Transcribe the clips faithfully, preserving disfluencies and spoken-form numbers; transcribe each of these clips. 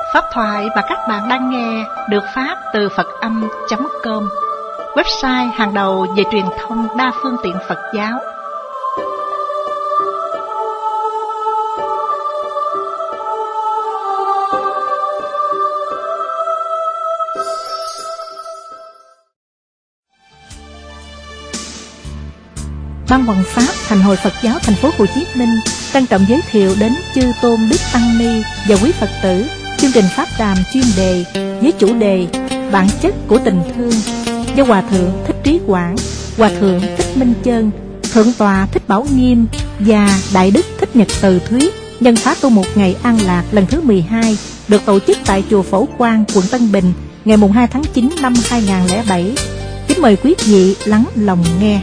Pháp thoại mà các bạn đang nghe được phát từ Phật âm chấm com, website hàng đầu về truyền thông đa phương tiện Phật giáo. Ban Hoằng Pháp Thành Hội Phật giáo Thành phố Hồ Chí Minh trân trọng giới thiệu đến chư tôn đức tăng ni và quý Phật tử chương trình pháp đàm chuyên đề với chủ đề bản chất của tình thương do Hòa thượng Thích Trí Quảng, Hòa thượng Thích Minh Chơn, Thượng tọa Thích Bảo Nghiêm và Đại đức Thích Nhật Từ thuyết nhân khóa tu một ngày an lạc lần thứ mười hai được tổ chức tại chùa Phổ Quang, quận Tân Bình ngày hai tháng chín năm hai nghìn không trăm lẻ bảy. Kính mời quý vị lắng lòng nghe.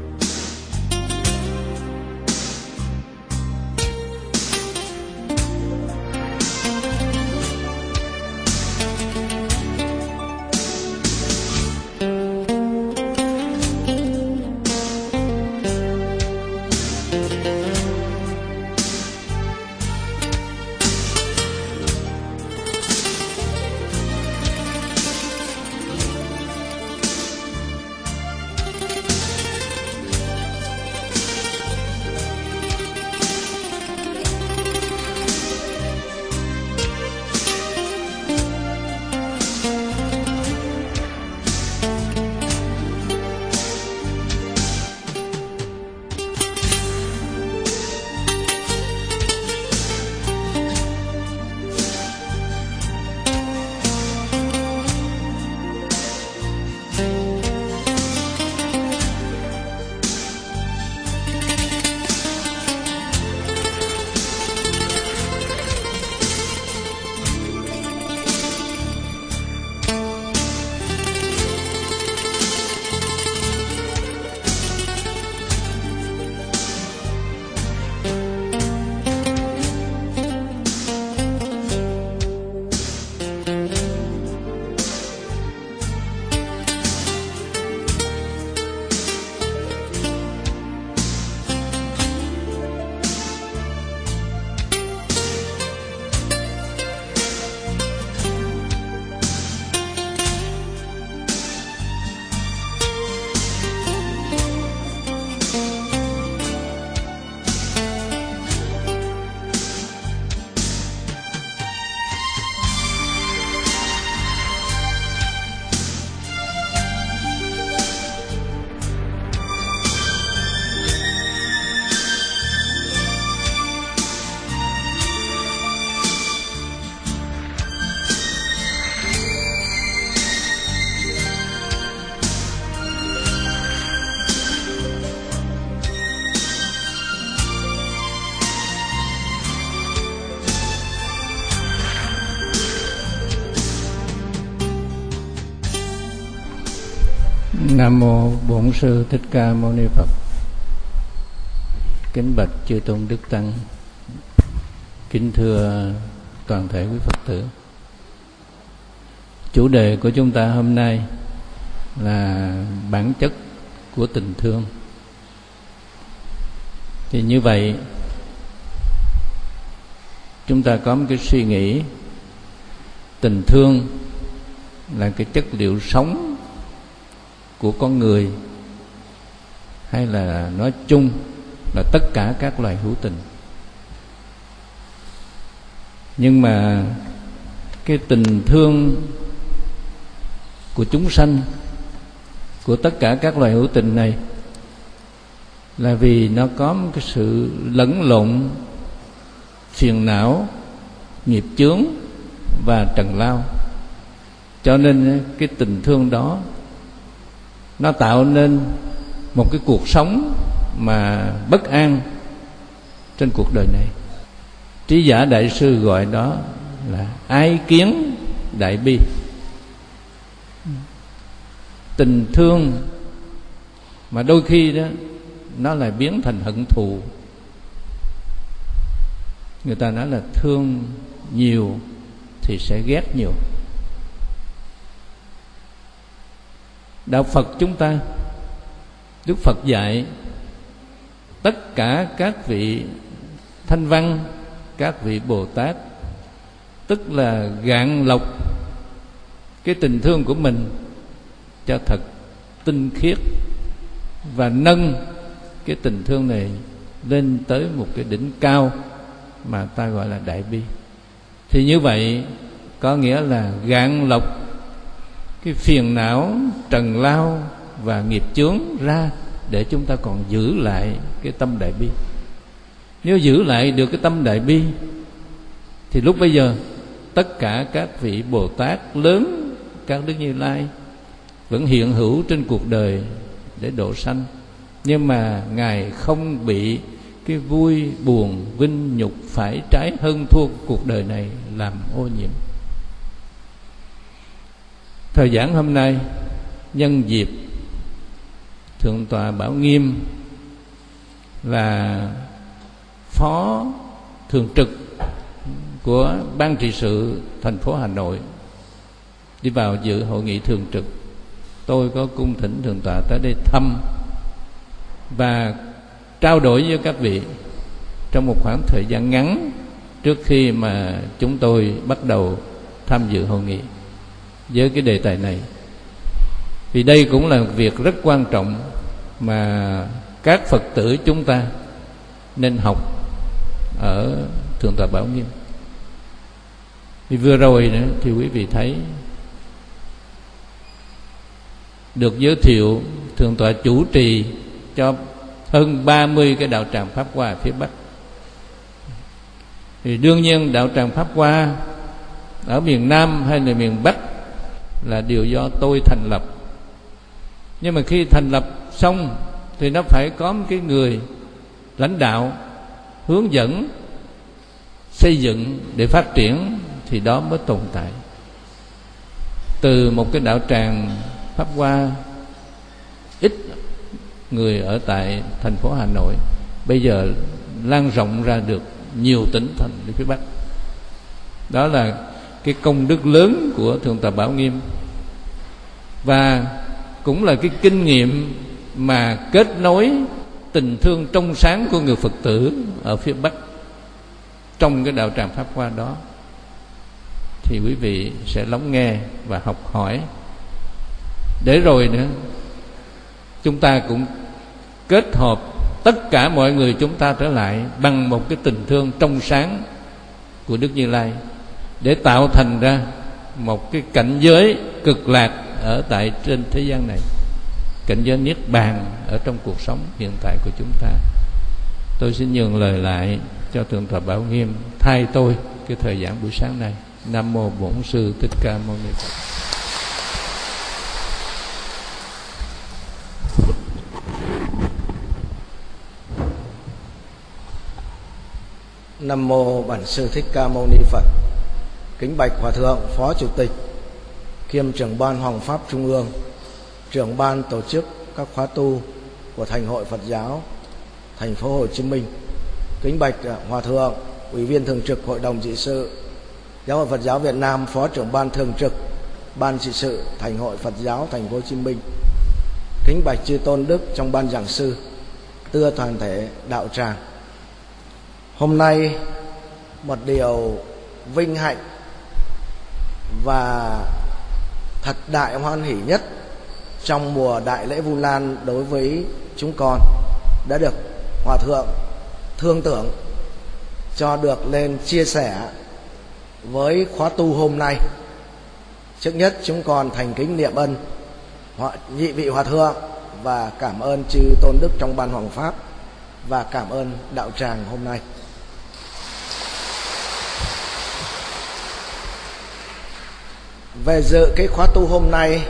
Nam mô Bổn Sư Thích Ca Mâu Ni Phật. Kính bạch chư tôn đức tăng, kính thưa toàn thể quý Phật tử. Chủ đề của chúng ta hôm nay là bản chất của tình thương. Thì như vậy, chúng ta có một cái suy nghĩ tình thương là cái chất liệu sống của con người, hay là nói chung là tất cả các loài hữu tình. Nhưng mà cái tình thương của chúng sanh, của tất cả các loài hữu tình này, là vì nó có một cái sự lẫn lộn phiền não, nghiệp chướng và trần lao. Cho nên cái tình thương đó nó tạo nên một cái cuộc sống mà bất an trên cuộc đời này. Trí giả đại sư gọi đó là ái kiến đại bi. Tình thương mà đôi khi đó nó lại biến thành hận thù. Người ta nói là thương nhiều thì sẽ ghét nhiều. Đạo Phật chúng ta, Đức Phật dạy tất cả các vị thanh văn, các vị Bồ Tát tức là gạn lọc cái tình thương của mình cho thật tinh khiết và nâng cái tình thương này lên tới một cái đỉnh cao mà ta gọi là đại bi. Thì như vậy có nghĩa là gạn lọc cái phiền não, trần lao và nghiệp chướng ra để chúng ta còn giữ lại cái tâm đại bi. Nếu giữ lại được cái tâm đại bi thì lúc bây giờ tất cả các vị Bồ Tát lớn, các Đức Như Lai vẫn hiện hữu trên cuộc đời để độ sanh, nhưng mà Ngài không bị cái vui buồn vinh nhục phải trái hơn thua cuộc đời này làm ô nhiễm. Thời giảng hôm nay nhân dịp Thượng tọa Bảo Nghiêm là phó thường trực của ban trị sự thành phố Hà Nội đi vào dự hội nghị thường trực, tôi có cung thỉnh Thượng tọa tới đây thăm và trao đổi với các vị trong một khoảng thời gian ngắn trước khi mà chúng tôi bắt đầu tham dự hội nghị với cái đề tài này. Vì đây cũng là việc rất quan trọng mà các Phật tử chúng ta nên học ở Thượng tọa Bảo Nghiêm. Vì vừa rồi nữa, thì quý vị thấy được giới thiệu Thượng tọa chủ trì cho hơn ba mươi cái đạo tràng Pháp Hoa ở phía Bắc. Thì đương nhiên đạo tràng Pháp Hoa ở miền Nam hay là miền Bắc là điều do tôi thành lập. Nhưng mà khi thành lập xong thì nó phải có một cái người lãnh đạo, hướng dẫn, xây dựng để phát triển, thì đó mới tồn tại. Từ một cái đạo tràng Pháp Hoa ít người ở tại thành phố Hà Nội, bây giờ lan rộng ra được nhiều tỉnh thành ở phía Bắc. Đó là cái công đức lớn của Thượng tọa Bảo Nghiêm, và cũng là cái kinh nghiệm mà kết nối tình thương trong sáng của người Phật tử ở phía Bắc trong cái đạo tràng Pháp Hoa đó. Thì quý vị sẽ lắng nghe và học hỏi, để rồi nữa chúng ta cũng kết hợp tất cả mọi người chúng ta trở lại bằng một cái tình thương trong sáng của Đức Như Lai, để tạo thành ra một cái cảnh giới cực lạc ở tại trên thế gian này, cảnh giới niết bàn ở trong cuộc sống hiện tại của chúng ta. Tôi xin nhường lời lại cho Thượng tọa Bảo Nghiêm thay tôi cái thời giảng buổi sáng này. Nam mô Bổn Sư Thích Ca Mâu Ni Phật. Nam mô Bản Sư Thích Ca Mâu Ni Phật. Kính bạch Hòa thượng Phó Chủ tịch kiêm trưởng ban Hoàng pháp Trung ương, trưởng ban tổ chức các khóa tu của Thành hội Phật giáo thành phố Hồ Chí Minh. Kính bạch Hòa thượng Ủy viên thường trực Hội đồng trị sự Giáo hội Phật giáo Việt Nam, Phó trưởng ban thường trực Ban trị sự Thành hội Phật giáo thành phố Hồ Chí Minh. Kính bạch chư tôn đức trong ban giảng sư, tưa toàn thể đạo tràng. Hôm nay một điều vinh hạnh và thật đại hoan hỷ nhất trong mùa đại lễ Vu Lan đối với chúng con đã được Hòa thượng thương tưởng cho được lên chia sẻ với khóa tu hôm nay. Trước nhất chúng con thành kính niệm ân nhị vị Hòa thượng và cảm ơn chư tôn đức trong ban Hoàng pháp, và cảm ơn đạo tràng hôm nay. Về dự cái khóa tu hôm nay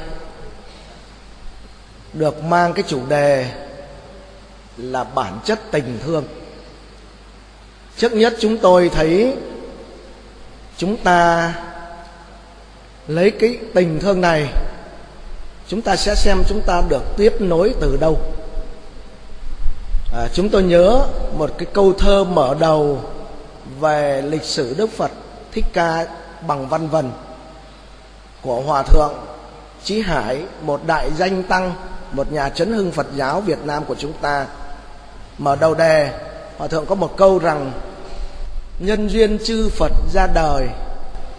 được mang cái chủ đề là bản chất tình thương. Trước nhất chúng tôi thấy chúng ta lấy cái tình thương này, chúng ta sẽ xem chúng ta được tiếp nối từ đâu. à, Chúng tôi nhớ một cái câu thơ mở đầu về lịch sử Đức Phật Thích Ca bằng văn vần của Hòa thượng Chí Hải, một đại danh tăng, một nhà chấn hưng Phật giáo Việt Nam của chúng ta. Mở đầu đề, Hòa thượng có một câu rằng: nhân duyên chư Phật ra đời,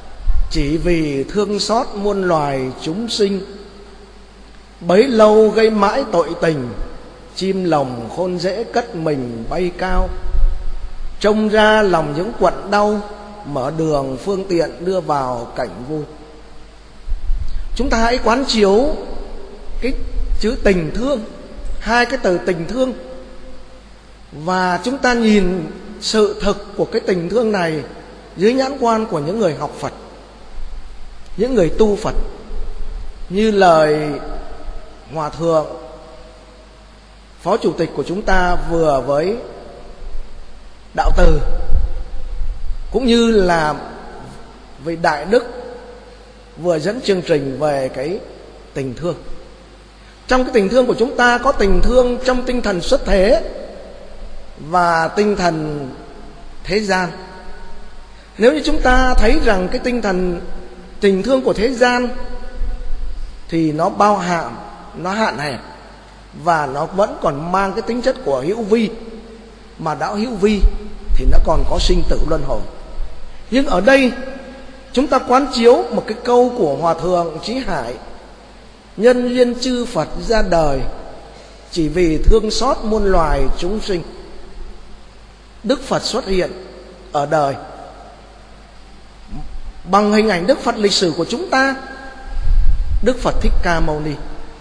chỉ vì thương xót muôn loài chúng sinh. Bấy lâu gây mãi tội tình, chim lồng khôn dễ cất mình bay cao. Trông ra lòng những quặn đau, mở đường phương tiện đưa vào cảnh vui. Chúng ta hãy quán chiếu cái chữ tình thương, hai cái từ tình thương, và chúng ta nhìn sự thực của cái tình thương này dưới nhãn quan của những người học Phật, những người tu Phật. Như lời Hòa Thượng Phó Chủ tịch của chúng ta vừa với Đạo Từ, cũng như là vị Đại Đức vừa dẫn chương trình về cái tình thương. Trong cái tình thương của chúng ta có tình thương trong tinh thần xuất thế và tinh thần thế gian. Nếu như chúng ta thấy rằng cái tinh thần tình thương của thế gian thì nó bao hàm, nó hạn hẹp, và nó vẫn còn mang cái tính chất của hữu vi. Mà đã hữu vi thì nó còn có sinh tử luân hồi. Nhưng ở đây chúng ta quán chiếu một cái câu của Hòa Thượng Chí Hải: nhân duyên chư Phật ra đời, chỉ vì thương xót muôn loài chúng sinh. Đức Phật xuất hiện ở đời bằng hình ảnh Đức Phật lịch sử của chúng ta, Đức Phật Thích Ca Mâu Ni.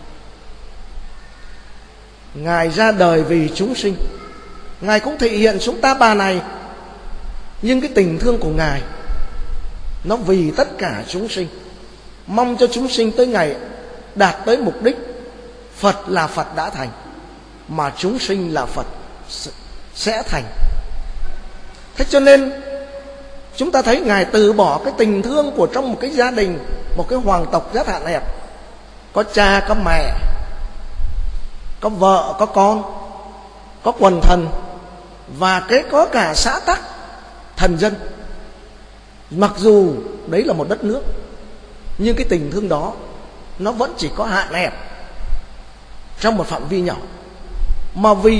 Ngài ra đời vì chúng sinh, Ngài cũng thể hiện xuống ta bà này. Nhưng cái tình thương của Ngài nó vì tất cả chúng sinh, mong cho chúng sinh tới ngày đạt tới mục đích Phật là Phật đã thành, mà chúng sinh là Phật sẽ thành. Thế cho nên chúng ta thấy Ngài từ bỏ cái tình thương của trong một cái gia đình, một cái hoàng tộc rất hạn hẹp, có cha, có mẹ, có vợ, có con, có quần thần, và cái có cả xã tắc thần dân. Mặc dù đấy là một đất nước, nhưng cái tình thương đó nó vẫn chỉ có hạn hẹp trong một phạm vi nhỏ. Mà vì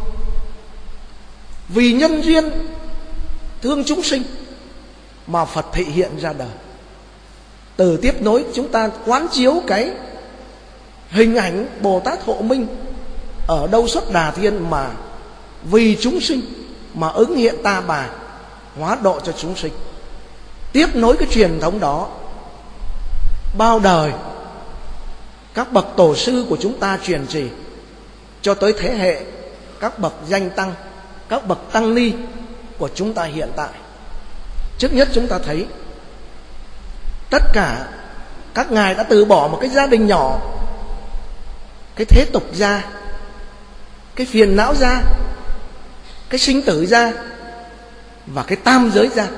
Vì nhân duyên thương chúng sinh mà Phật thị hiện ra đời. Từ tiếp nối chúng ta quán chiếu cái hình ảnh Bồ Tát Hộ Minh ở đâu xuất Đà Thiên, mà vì chúng sinh mà ứng hiện ta bà, hóa độ cho chúng sinh. Tiếp nối cái truyền thống đó, bao đời các bậc tổ sư của chúng ta truyền trì cho tới thế hệ các bậc danh tăng, các bậc tăng ni của chúng ta hiện tại. Trước nhất chúng ta thấy tất cả các ngài đã từ bỏ một cái gia đình nhỏ, cái thế tục ra, cái phiền não ra, cái sinh tử ra, và cái tam giới ra,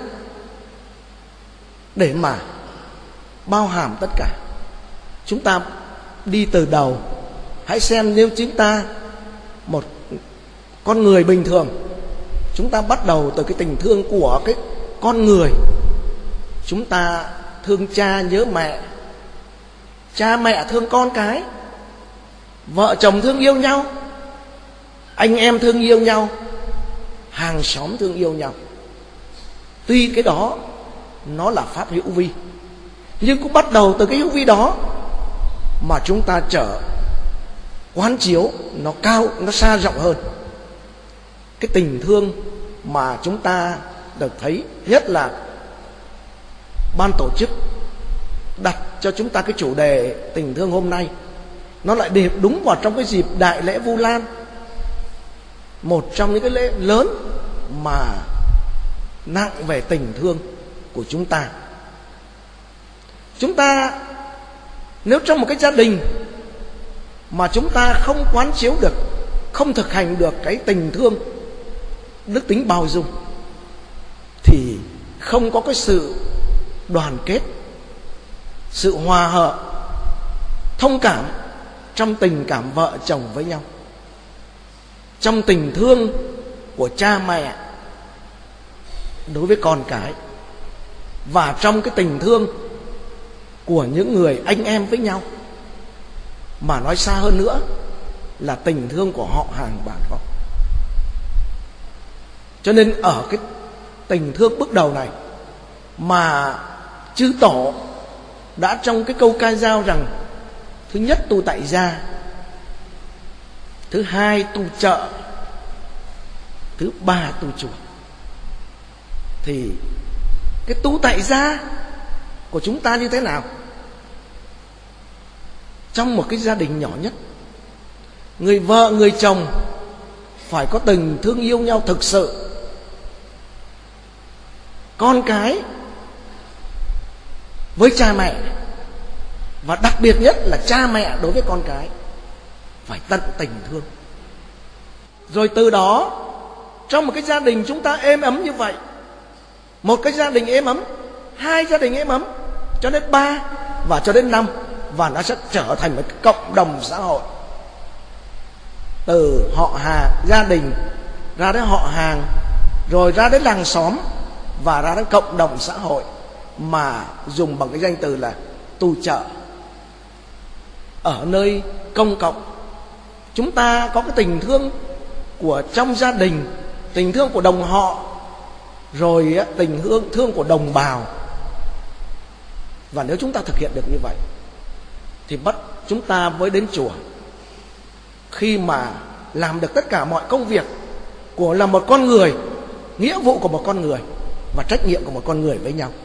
để mà bao hàm tất cả. Chúng ta đi từ đầu, hãy xem nếu chúng ta một con người bình thường, chúng ta bắt đầu từ cái tình thương của cái con người. Chúng ta thương cha nhớ mẹ, cha mẹ thương con cái, vợ chồng thương yêu nhau, anh em thương yêu nhau, hàng xóm thương yêu nhau. Tuy cái đó nó là pháp hữu vi, nhưng cũng bắt đầu từ cái hữu vi đó mà chúng ta trở quán chiếu nó cao, nó xa rộng hơn. Cái tình thương mà chúng ta được thấy, nhất là ban tổ chức đặt cho chúng ta cái chủ đề tình thương hôm nay, nó lại đẹp đúng vào trong cái dịp đại lễ Vu Lan, một trong những cái lễ lớn mà nặng về tình thương của chúng ta. Chúng ta nếu trong một cái gia đình mà chúng ta không quán chiếu được, không thực hành được cái tình thương, đức tính bao dung, thì không có cái sự đoàn kết, sự hòa hợp, thông cảm trong tình cảm vợ chồng với nhau, trong tình thương của cha mẹ đối với con cái, và trong cái tình thương của những người anh em với nhau, mà nói xa hơn nữa là tình thương của họ hàng bà con. Cho nên ở cái tình thương bước đầu này mà chư tổ đã trong cái câu ca dao rằng thứ nhất tu tại gia, thứ hai tu chợ, thứ ba tu chùa. Thì cái tu tại gia của chúng ta như thế nào? Trong một cái gia đình nhỏ nhất, người vợ người chồng phải có tình thương yêu nhau thực sự. Con cái với cha mẹ, và đặc biệt nhất là cha mẹ đối với con cái, phải tận tình thương. Rồi từ đó, trong một cái gia đình chúng ta êm ấm như vậy, một cái gia đình êm ấm, hai gia đình êm ấm, cho đến ba và cho đến năm, và nó sẽ trở thành một cộng đồng xã hội. Từ họ hàng, gia đình ra đến họ hàng, rồi ra đến làng xóm, và ra đến cộng đồng xã hội, mà dùng bằng cái danh từ là tu chợ. Ở nơi công cộng, chúng ta có cái tình thương của trong gia đình, tình thương của đồng họ, rồi tình thương thương của đồng bào. Và nếu chúng ta thực hiện được như vậy, thì bắt chúng ta mới đến chùa. Khi mà làm được tất cả mọi công việc của là một con người, nghĩa vụ của một con người và trách nhiệm của một con người với nhau,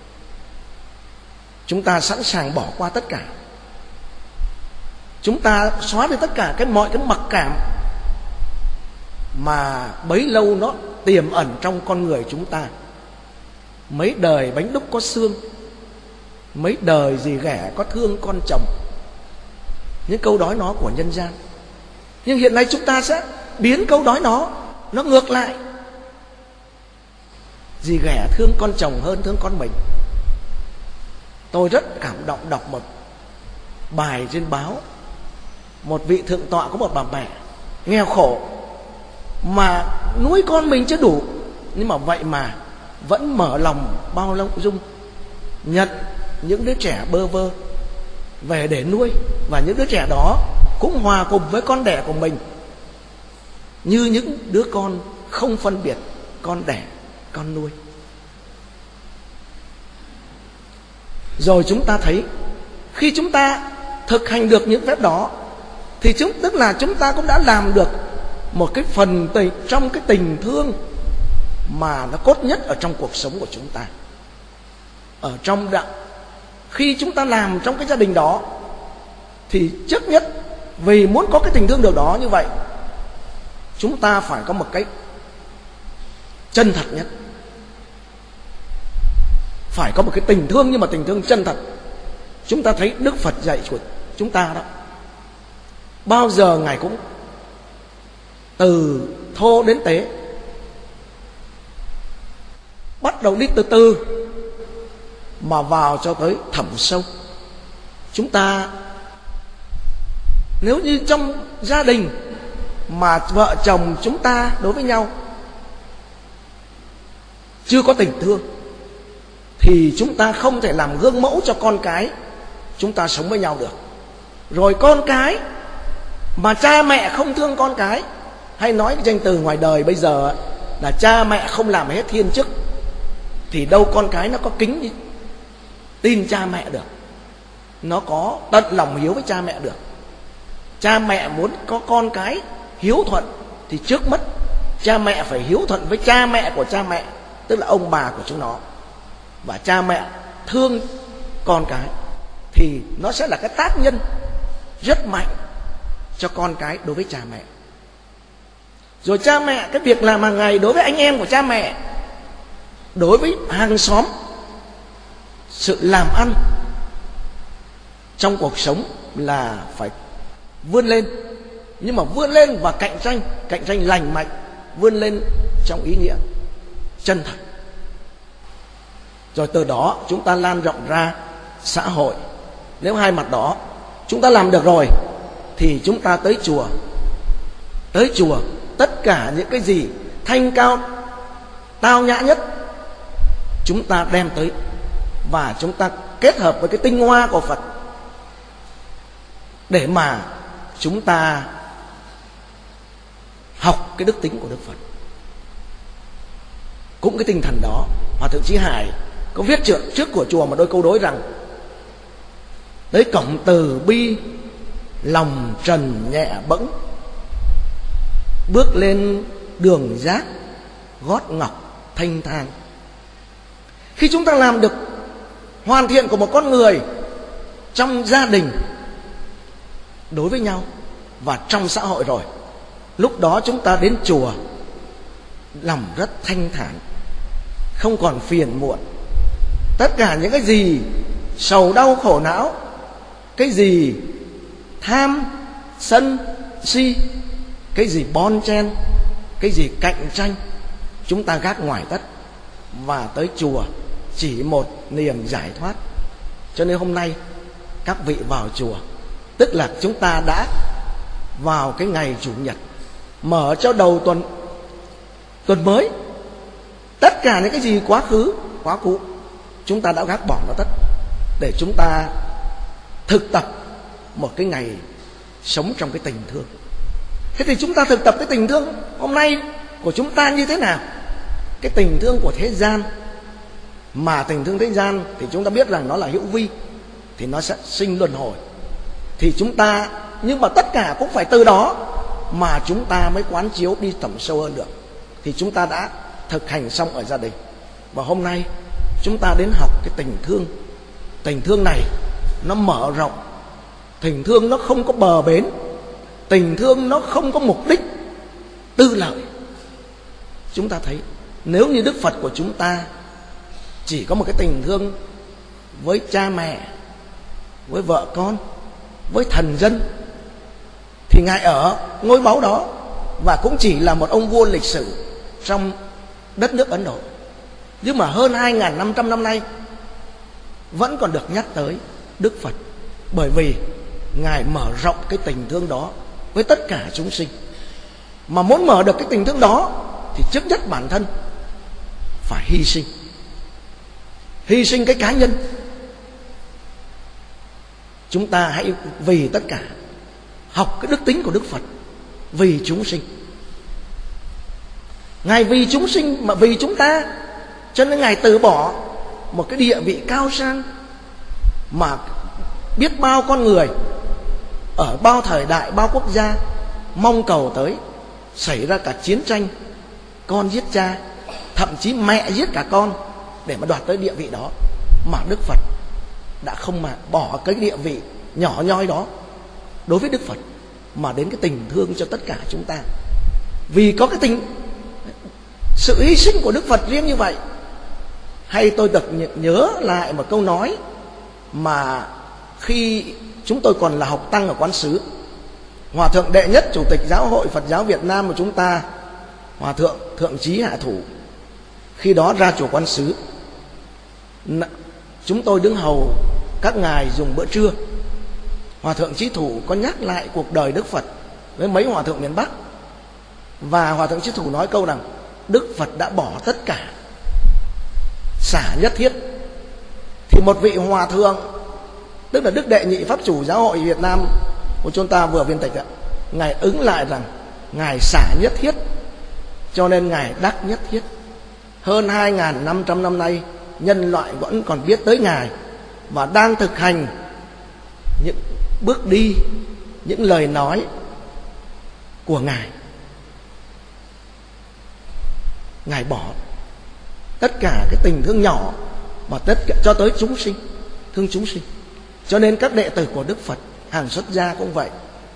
chúng ta sẵn sàng bỏ qua tất cả. Chúng ta xóa đi tất cả cái mọi cái mặc cảm mà bấy lâu nó tiềm ẩn trong con người chúng ta. Mấy đời bánh đúc có xương, mấy đời gì ghẻ có thương con chồng, những câu nói nó của nhân gian. Nhưng hiện nay chúng ta sẽ biến câu nói nó Nó ngược lại. Dì ghẻ thương con chồng hơn thương con mình. Tôi rất cảm động đọc một bài trên báo. Một vị thượng tọa có một bà mẹ nghèo khổ mà nuôi con mình chưa đủ, nhưng mà vậy mà vẫn mở lòng bao dung, nhận những đứa trẻ bơ vơ về để nuôi. Và những đứa trẻ đó cũng hòa cùng với con đẻ của mình, như những đứa con không phân biệt con đẻ, con nuôi. Rồi chúng ta thấy khi chúng ta thực hành được những phép đó, thì chúng tức là chúng ta cũng đã làm được một cái phần tình, trong cái tình thương mà nó cốt nhất ở trong cuộc sống của chúng ta. Ở trong đạo, khi chúng ta làm trong cái gia đình đó, thì trước nhất vì muốn có cái tình thương được đó như vậy, chúng ta phải có một cái chân thật nhất. Phải có một cái tình thương, nhưng mà tình thương chân thật. Chúng ta thấy Đức Phật dạy của chúng ta đó, bao giờ Ngài cũng từ thô đến tế, bắt đầu đi từ từ mà vào cho tới thẳm sâu. Chúng ta nếu như trong gia đình mà vợ chồng chúng ta đối với nhau chưa có tình thương, thì chúng ta không thể làm gương mẫu cho con cái chúng ta sống với nhau được. Rồi con cái mà cha mẹ không thương con cái, hay nói cái danh từ ngoài đời bây giờ là cha mẹ không làm hết thiên chức, thì đâu con cái nó có kính đi tin cha mẹ được, nó có tận lòng hiếu với cha mẹ được. Cha mẹ muốn có con cái hiếu thuận, thì trước mắt cha mẹ phải hiếu thuận với cha mẹ của cha mẹ, tức là ông bà của chúng nó. Và cha mẹ thương con cái, thì nó sẽ là cái tác nhân rất mạnh cho con cái đối với cha mẹ. Rồi cha mẹ, cái việc làm hàng ngày đối với anh em của cha mẹ, đối với hàng xóm, sự làm ăn trong cuộc sống là phải vươn lên. Nhưng mà vươn lên và cạnh tranh, cạnh tranh lành mạnh, vươn lên trong ý nghĩa chân thật. Rồi từ đó chúng ta lan rộng ra xã hội. Nếu hai mặt đó chúng ta làm được rồi, thì chúng ta tới chùa. Tới chùa, tất cả những cái gì thanh cao, tao nhã nhất, chúng ta đem tới, và chúng ta kết hợp với cái tinh hoa của Phật, để mà chúng ta học cái đức tính của Đức Phật. Cũng cái tinh thần đó, Hòa Thượng Chí Hải có viết trước, trước của chùa một đôi câu đối rằng: tới cổng từ bi lòng trần nhẹ bẫng, bước lên đường giác gót ngọc thanh thang. Khi chúng ta làm được hoàn thiện của một con người trong gia đình, đối với nhau và trong xã hội rồi, lúc đó chúng ta đến chùa lòng rất thanh thản, không còn phiền muộn. Tất cả những cái gì sầu đau khổ não, cái gì tham sân si, cái gì bon chen, cái gì cạnh tranh, chúng ta gác ngoài tất và tới chùa chỉ một niềm giải thoát. Cho nên hôm nay các vị vào chùa, tức là chúng ta đã vào cái ngày Chủ nhật, mở cho đầu tuần tuần mới. Tất cả những cái gì quá khứ, quá cũ, chúng ta đã gác bỏ nó tất, để chúng ta thực tập một cái ngày sống trong cái tình thương. Thế thì chúng ta thực tập cái tình thương hôm nay của chúng ta như thế nào? Cái tình thương của thế gian, mà tình thương thế gian thì chúng ta biết rằng nó là hữu vi, thì nó sẽ sinh luân hồi. Thì chúng ta, nhưng mà tất cả cũng phải từ đó mà chúng ta mới quán chiếu đi tầm sâu hơn được. Thì chúng ta đã thực hành xong ở gia đình, và hôm nay chúng ta đến học cái tình thương. Tình thương này nó mở rộng, tình thương nó không có bờ bến, tình thương nó không có mục đích tư lợi. Chúng ta thấy nếu như Đức Phật của chúng ta chỉ có một cái tình thương với cha mẹ, với vợ con, với thần dân, thì Ngài ở ngôi báu đó và cũng chỉ là một ông vua lịch sử trong đất nước Ấn Độ. Nhưng mà hơn hai nghìn năm trăm năm nay vẫn còn được nhắc tới Đức Phật, bởi vì Ngài mở rộng cái tình thương đó với tất cả chúng sinh. Mà muốn mở được cái tình thương đó thì trước nhất bản thân phải hy sinh. Hy sinh cái cá nhân. Chúng ta hãy vì tất cả học cái đức tính của Đức Phật, vì chúng sinh. Ngài vì chúng sinh mà vì chúng ta, cho nên Ngài từ bỏ một cái địa vị cao sang mà biết bao con người ở bao thời đại, bao quốc gia mong cầu tới, xảy ra cả chiến tranh, con giết cha, thậm chí mẹ giết cả con để mà đoạt tới địa vị đó. Mà Đức Phật đã không mà bỏ cái địa vị nhỏ nhoi đó đối với Đức Phật, mà đến cái tình thương cho tất cả chúng ta. Vì có cái tình sự hy sinh của Đức Phật riêng như vậy. Hay tôi được nhớ lại một câu nói mà khi chúng tôi còn là học tăng ở Quán Sứ, Hòa thượng đệ nhất Chủ tịch Giáo hội Phật giáo Việt Nam của chúng ta, Hòa thượng Thượng Chí Hạ Thủ, khi đó ra chùa Quán Sứ, chúng tôi đứng hầu các ngài dùng bữa trưa. Hòa thượng Chí Thủ có nhắc lại cuộc đời Đức Phật với mấy hòa thượng miền Bắc, và Hòa thượng Chí Thủ nói câu rằng Đức Phật đã bỏ tất cả, xả nhất thiết. Thì một vị hòa thượng, tức là Đức Đệ Nhị Pháp Chủ Giáo hội Việt Nam của chúng ta vừa viên tịch ạ, Ngài ứng lại rằng Ngài xả nhất thiết, cho nên Ngài đắc nhất thiết. Hơn hai nghìn năm trăm năm nay nhân loại vẫn còn biết tới Ngài và đang thực hành những bước đi, những lời nói của Ngài. Ngài bỏ tất cả cái tình thương nhỏ mà tất cả cho tới chúng sinh, thương chúng sinh. Cho nên các đệ tử của Đức Phật hàng xuất gia cũng vậy,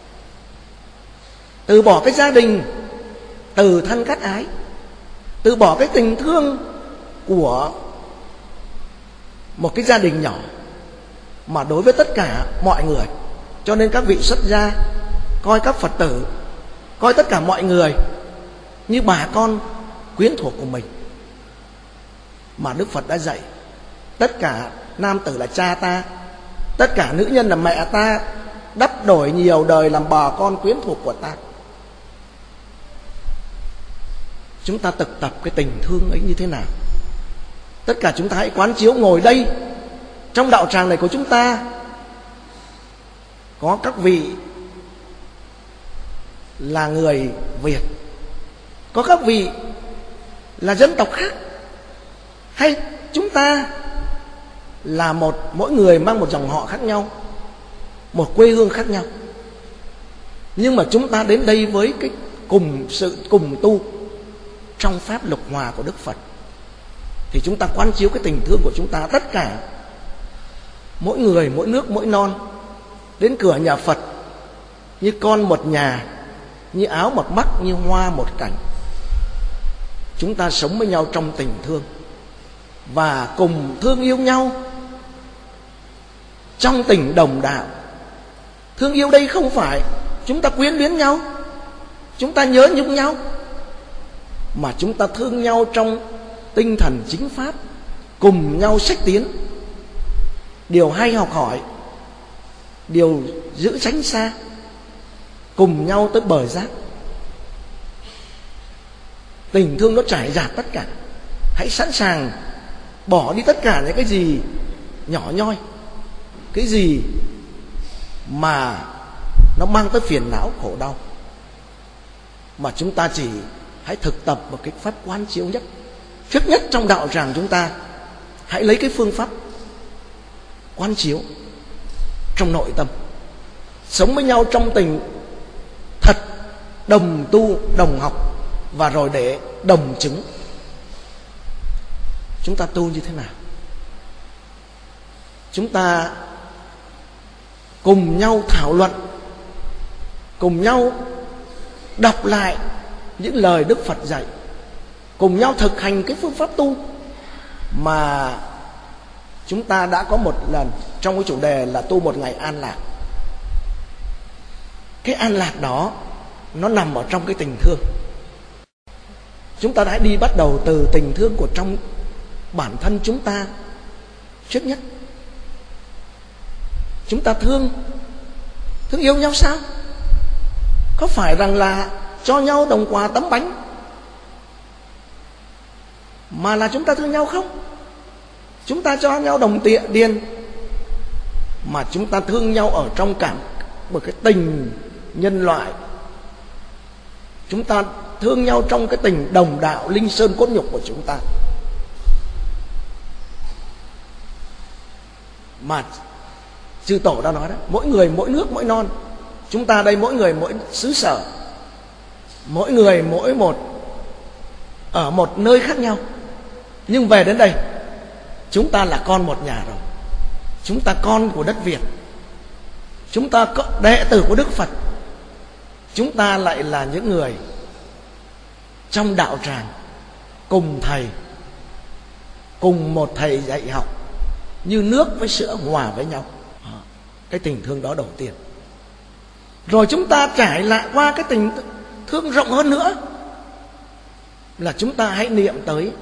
từ bỏ cái gia đình, từ thân cắt ái, từ bỏ cái tình thương của một cái gia đình nhỏ mà đối với tất cả mọi người. Cho nên các vị xuất gia coi các Phật tử, coi tất cả mọi người như bà con quyến thuộc của mình. Mà Đức Phật đã dạy tất cả nam tử là cha ta, tất cả nữ nhân là mẹ ta, đắp đổi nhiều đời làm bà con quyến thuộc của ta. Chúng ta thực tập cái tình thương ấy như thế nào? Tất cả chúng ta hãy quán chiếu ngồi đây, trong đạo tràng này của chúng ta có các vị là người Việt, có các vị là dân tộc khác, hay chúng ta là một mỗi người mang một dòng họ khác nhau, một quê hương khác nhau, nhưng mà chúng ta đến đây với cái cùng sự cùng tu trong pháp lục hòa của Đức Phật, thì chúng ta quán chiếu cái tình thương của chúng ta tất cả, mỗi người mỗi nước mỗi non, đến cửa nhà Phật như con một nhà, như áo một mắt, như hoa một cảnh. Chúng ta sống với nhau trong tình thương và cùng thương yêu nhau trong tình đồng đạo. Thương yêu đây không phải chúng ta quyến luyến nhau, chúng ta nhớ nhung nhau, mà chúng ta thương nhau trong tinh thần chính pháp, cùng nhau xích tiến, điều hay học hỏi, điều giữ tránh xa, cùng nhau tới bờ giác. Tình thương nó trải dạt tất cả. Hãy sẵn sàng bỏ đi tất cả những cái gì nhỏ nhoi, cái gì mà nó mang tới phiền não khổ đau, mà chúng ta chỉ hãy thực tập một cái pháp quán chiếu nhất. Trước nhất trong đạo tràng chúng ta hãy lấy cái phương pháp quán chiếu trong nội tâm, sống với nhau trong tình thật, đồng tu, đồng học, và rồi để đồng chứng. Chúng ta tu như thế nào? Chúng ta cùng nhau thảo luận, cùng nhau đọc lại những lời Đức Phật dạy, cùng nhau thực hành cái phương pháp tu mà chúng ta đã có một lần trong cái chủ đề là tu một ngày an lạc. Cái an lạc đó nó nằm ở trong cái tình thương. Chúng ta đã đi bắt đầu từ tình thương của trong bản thân chúng ta trước nhất. Chúng ta thương thương yêu nhau sao? Có phải rằng là cho nhau đồng quà tấm bánh mà là chúng ta thương nhau không? Chúng ta cho nhau đồng tiền điền mà chúng ta thương nhau ở trong cảm một cái tình nhân loại. Chúng ta thương nhau trong cái tình đồng đạo linh sơn cốt nhục của chúng ta. Mà chư tổ đã nói đó, mỗi người mỗi nước mỗi non. Chúng ta đây mỗi người mỗi xứ sở, mỗi người mỗi một ở một nơi khác nhau, nhưng về đến đây chúng ta là con một nhà rồi. Chúng ta con của đất Việt, chúng ta có đệ tử của Đức Phật. Chúng ta lại là những người trong đạo tràng cùng thầy, cùng một thầy dạy học, như nước với sữa hòa với nhau. Cái tình thương đó đầu tiên. Rồi chúng ta trải lại qua cái tình thương rộng hơn nữa, là chúng ta hãy niệm tới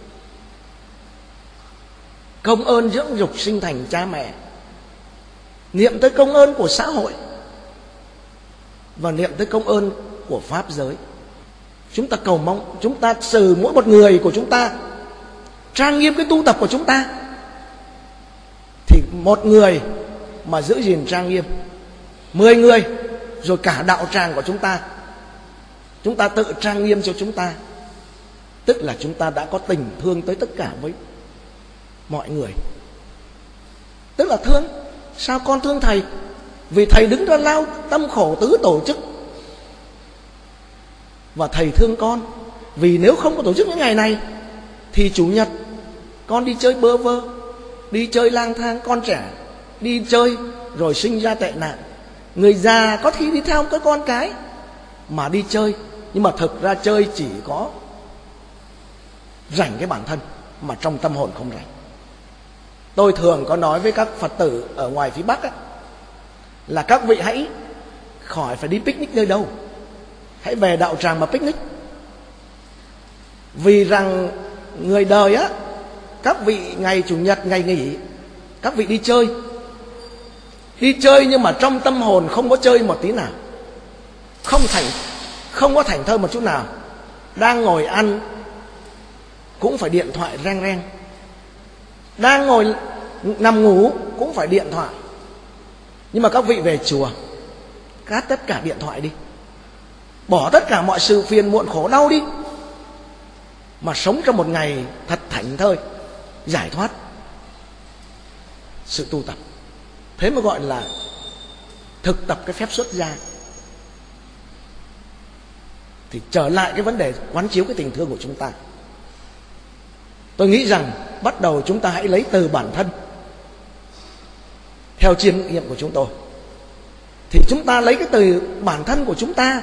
công ơn dưỡng dục sinh thành cha mẹ, niệm tới công ơn của xã hội, và niệm tới công ơn của pháp giới. Chúng ta cầu mong, chúng ta xử mỗi một người của chúng ta trang nghiêm cái tu tập của chúng ta, thì một người mà giữ gìn trang nghiêm, mười người, rồi cả đạo tràng của chúng ta, chúng ta tự trang nghiêm cho chúng ta, tức là chúng ta đã có tình thương tới tất cả với mọi người. Tức là thương. Sao con thương thầy? Vì thầy đứng ra lao tâm khổ tứ tổ chức, và thầy thương con. Vì nếu không có tổ chức những ngày này thì chủ nhật con đi chơi bơ vơ, đi chơi lang thang, con trẻ đi chơi rồi sinh ra tệ nạn. Người già có khi đi theo các con cái mà đi chơi, nhưng mà thực ra chơi chỉ có rảnh cái bản thân, mà trong tâm hồn không rảnh. Tôi thường có nói với các Phật tử ở ngoài phía Bắc á, là các vị hãy khỏi phải đi picnic nơi đâu, hãy về đạo tràng mà picnic. Vì rằng người đời á, các vị ngày chủ nhật, ngày nghỉ, các vị đi chơi. Đi chơi nhưng mà trong tâm hồn không có chơi một tí nào, Không thành Không có thành thơi một chút nào. Đang ngồi ăn cũng phải điện thoại reng reng, đang ngồi nằm ngủ cũng phải điện thoại. Nhưng mà các vị về chùa cắt tất cả điện thoại đi, bỏ tất cả mọi sự phiền muộn khổ đau đi, mà sống trong một ngày thật thảnh thơi, giải thoát. sự tu tập. Thế mới gọi là thực tập cái phép xuất gia. Thì trở lại cái vấn đề quán chiếu cái tình thương của chúng ta, tôi nghĩ rằng bắt đầu chúng ta hãy lấy từ bản thân. Theo chiêm nghiệm của chúng tôi thì chúng ta lấy cái từ bản thân của chúng ta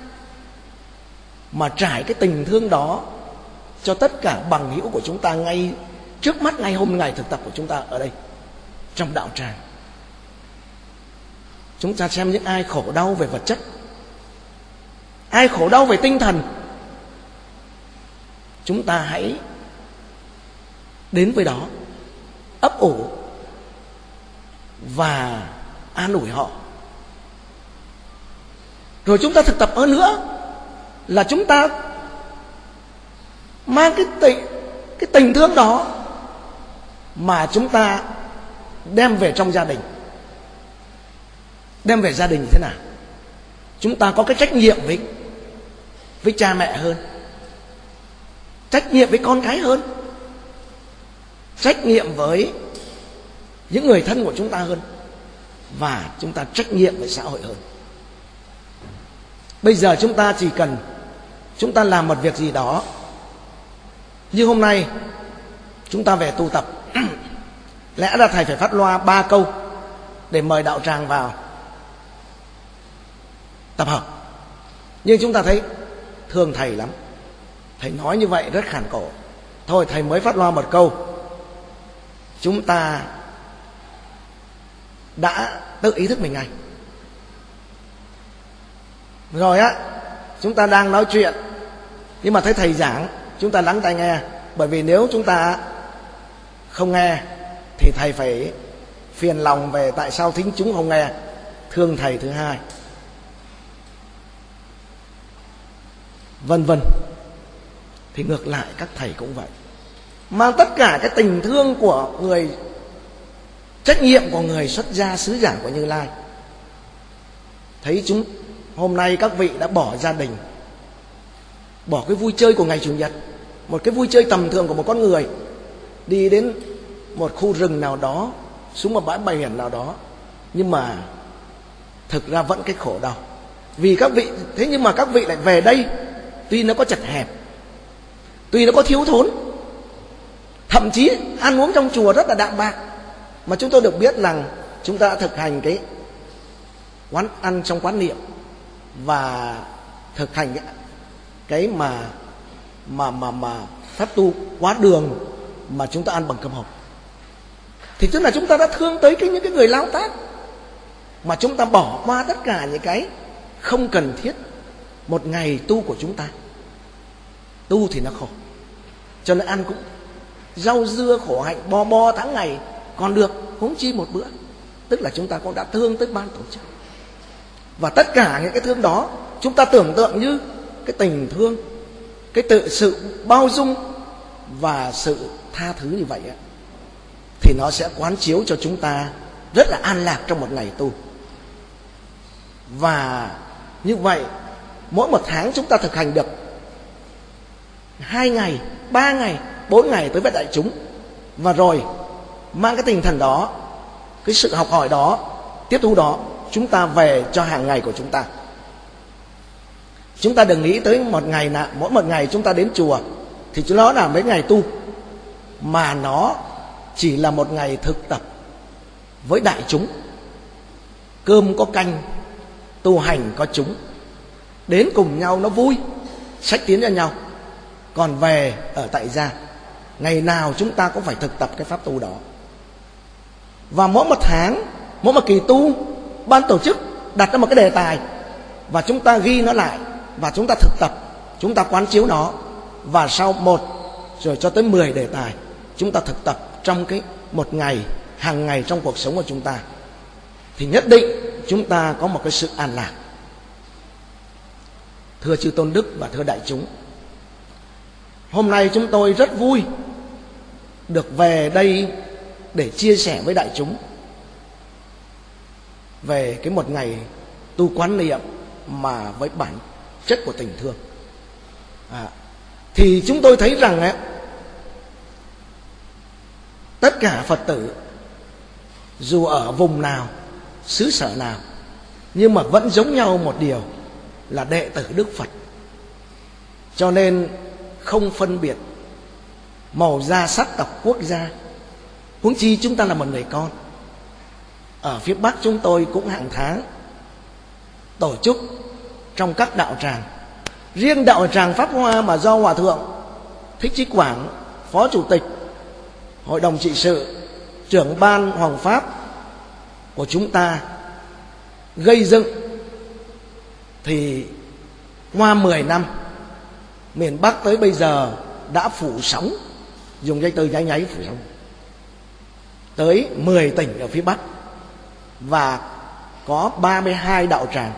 mà trải cái tình thương đó cho tất cả bằng hữu của chúng ta ngay trước mắt, ngay hôm ngày thực tập của chúng ta ở đây trong đạo tràng. Chúng ta xem những ai khổ đau về vật chất, ai khổ đau về tinh thần, chúng ta hãy đến với đó, ấp ủ và an ủi họ. Rồi chúng ta thực tập hơn nữa là chúng ta mang cái tình, cái tình thương đó mà chúng ta đem về trong gia đình. Đem về gia đình thế nào? Chúng ta có cái trách nhiệm với, với cha mẹ hơn, trách nhiệm với con cái hơn, trách nhiệm với những người thân của chúng ta hơn, và chúng ta trách nhiệm với xã hội hơn. Bây giờ chúng ta chỉ cần chúng ta làm một việc gì đó. Như hôm nay chúng ta về tu tập, lẽ ra thầy phải phát loa ba câu để mời đạo tràng vào tập hợp. Nhưng chúng ta thấy thương thầy lắm, thầy nói như vậy rất khản cổ. Thôi thầy mới phát loa một câu, chúng ta đã tự ý thức mình ngay. Rồi á, chúng ta đang nói chuyện, nhưng mà thấy thầy giảng, chúng ta lắng tai nghe. Bởi vì nếu chúng ta không nghe thì thầy phải phiền lòng về tại sao thính chúng không nghe, thương thầy thứ hai, vân vân. Thì ngược lại các thầy cũng vậy, mang tất cả cái tình thương của người, trách nhiệm của người xuất gia sứ giả của Như Lai. Thấy chúng hôm nay các vị đã bỏ gia đình, bỏ cái vui chơi của ngày Chủ nhật, một cái vui chơi tầm thường của một con người, đi đến một khu rừng nào đó, xuống một bãi biển nào đó. Nhưng mà thực ra vẫn cái khổ đau. Vì các vị, thế nhưng mà các vị lại về đây, tuy nó có chật hẹp, tuy nó có thiếu thốn, thậm chí ăn uống trong chùa rất là đạm bạc, mà chúng tôi được biết rằng chúng ta đã thực hành cái quán ăn trong quán niệm, và thực hành cái, cái mà mà mà mà pháp tu quá đường mà chúng ta ăn bằng cơm hộp. Thì tức là chúng ta đã thương tới cái những cái người lao tác, mà chúng ta bỏ qua tất cả những cái không cần thiết một ngày tu của chúng ta. Tu thì nó khổ, cho nên ăn cũng rau dưa khổ hạnh bo bo tháng ngày còn được, huống chi một bữa. Tức là chúng ta cũng đã thương tới ban tổ chức. Và tất cả những cái thương đó chúng ta tưởng tượng như cái tình thương, cái tự sự bao dung và sự tha thứ như vậy ấy, thì nó sẽ quán chiếu cho chúng ta rất là an lạc trong một ngày tu. Và như vậy mỗi một tháng chúng ta thực hành được hai ngày, ba ngày, bốn ngày tới với đại chúng. Và rồi mang cái tinh thần đó, cái sự học hỏi đó, tiếp thu đó, chúng ta về cho hàng ngày của chúng ta. Chúng ta đừng nghĩ tới một ngày nào, mỗi một ngày chúng ta đến chùa thì nó là mấy ngày tu, mà nó chỉ là một ngày thực tập với đại chúng. Cơm có canh, tu hành có chúng, đến cùng nhau nó vui, xách tiến cho nhau. Còn về ở tại gia, ngày nào chúng ta cũng phải thực tập cái pháp tu đó. Và mỗi một tháng, mỗi một kỳ tu, ban tổ chức đặt ra một cái đề tài, và chúng ta ghi nó lại, và chúng ta thực tập, chúng ta quán chiếu nó. Và sau một rồi cho tới mười đề tài, chúng ta thực tập trong cái một ngày, hàng ngày trong cuộc sống của chúng ta, thì nhất định chúng ta có một cái sự an lạc. Thưa chư tôn đức và thưa đại chúng, hôm nay chúng tôi rất vui được về đây để chia sẻ với đại chúng về cái một ngày tu quán niệm mà với bản chất của tình thương. À, thì chúng tôi thấy rằng ấy, tất cả Phật tử dù ở vùng nào, xứ sở nào, nhưng mà vẫn giống nhau một điều là đệ tử Đức Phật. Cho nên không phân biệt màu da, sắc tộc, quốc gia. Huống chi chúng ta là một người con. Ở phía Bắc chúng tôi cũng hàng tháng tổ chức trong các đạo tràng. Riêng đạo tràng Pháp Hoa mà do Hòa Thượng Thích Chí Quảng, Phó Chủ tịch Hội đồng trị sự, trưởng ban Hoàng Pháp của chúng ta gây dựng, thì qua mười năm, miền Bắc tới bây giờ đã phủ sóng, dùng dây từ nháy nháy phủ sóng, tới mười tỉnh ở phía Bắc, và có ba mươi hai đạo tràng,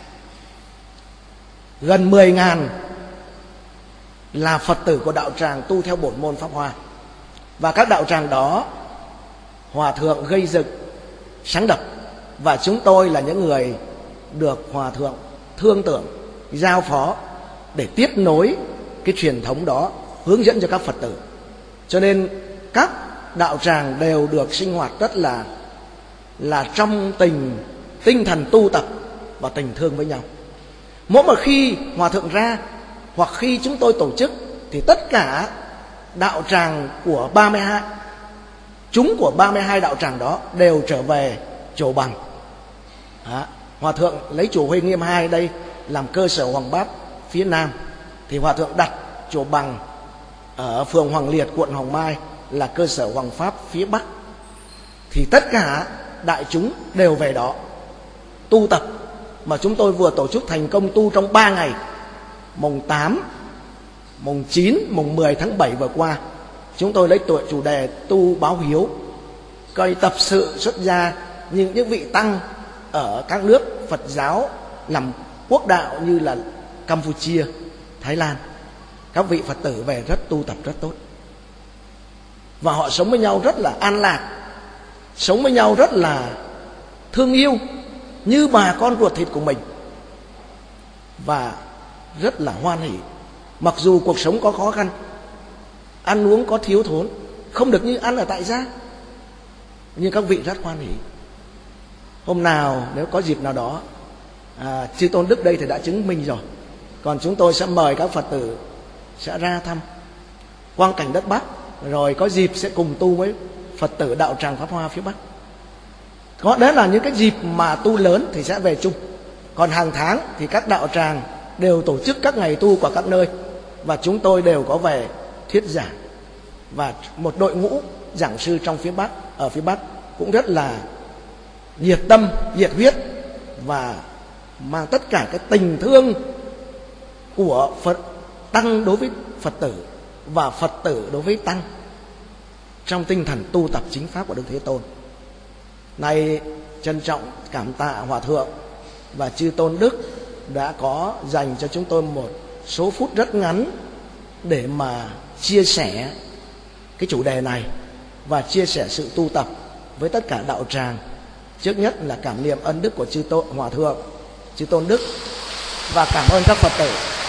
gần mười ngàn là Phật tử của đạo tràng tu theo bổn môn Pháp Hoa. Và các đạo tràng đó Hòa Thượng gây dựng, sáng lập, và chúng tôi là những người được Hòa Thượng thương tưởng, giao phó để tiếp nối cái truyền thống đó, hướng dẫn cho các Phật tử. Cho nên các đạo tràng đều được sinh hoạt rất là là trong tình tinh thần tu tập và tình thương với nhau. Mỗi một khi Hòa Thượng ra hoặc khi chúng tôi tổ chức, thì tất cả đạo tràng của ba mươi hai, chúng của ba mươi hai đạo tràng đó đều trở về Chùa Bằng. Đó. Hòa Thượng lấy chùa Huệ Nghiêm hai đây làm cơ sở Hoàng Bát phía Nam, thì Hòa Thượng đặt chùa Bằng ở phường Hoàng Liệt, quận Hoàng Mai là cơ sở Hoàng Pháp phía Bắc. Thì tất cả đại chúng đều về đó tu tập. Mà chúng tôi vừa tổ chức thành công tu trong ba ngày, mùng tám, mùng chín, mùng mười tháng bảy vừa qua. Chúng tôi lấy tuổi chủ đề tu báo hiếu, coi tập sự xuất gia những những vị tăng ở các nước Phật giáo làm quốc đạo như là Campuchia, Thái Lan. Các vị Phật tử về rất tu tập rất tốt, và họ sống với nhau rất là an lạc, sống với nhau rất là thương yêu, như bà con ruột thịt của mình, và rất là hoan hỷ. Mặc dù cuộc sống có khó khăn, ăn uống có thiếu thốn, không được như ăn ở tại gia, nhưng các vị rất hoan hỷ. Hôm nào nếu có dịp nào đó, à, Chư Tôn Đức đây thì đã chứng minh rồi, còn chúng tôi sẽ mời các Phật tử sẽ ra thăm quang cảnh đất Bắc, rồi có dịp sẽ cùng tu với Phật tử đạo tràng Pháp Hoa phía Bắc. Có đấy là những cái dịp mà tu lớn thì sẽ về chung. Còn hàng tháng thì các đạo tràng đều tổ chức các ngày tu của các nơi, và chúng tôi đều có về thuyết giảng. Và một đội ngũ giảng sư trong phía Bắc, ở phía Bắc cũng rất là nhiệt tâm, nhiệt huyết, và mang tất cả cái tình thương của Phật tăng đối với Phật tử và Phật tử đối với tăng, trong tinh thần tu tập chính pháp của Đức Thế Tôn. Này trân trọng cảm tạ Hòa Thượng và Chư Tôn Đức đã có dành cho chúng tôi một số phút rất ngắn để mà chia sẻ cái chủ đề này và chia sẻ sự tu tập với tất cả đạo tràng. Trước nhất là cảm niệm ân đức của Chư Tôn Hòa Thượng, Chư Tôn Đức, và cảm ơn các Phật tử.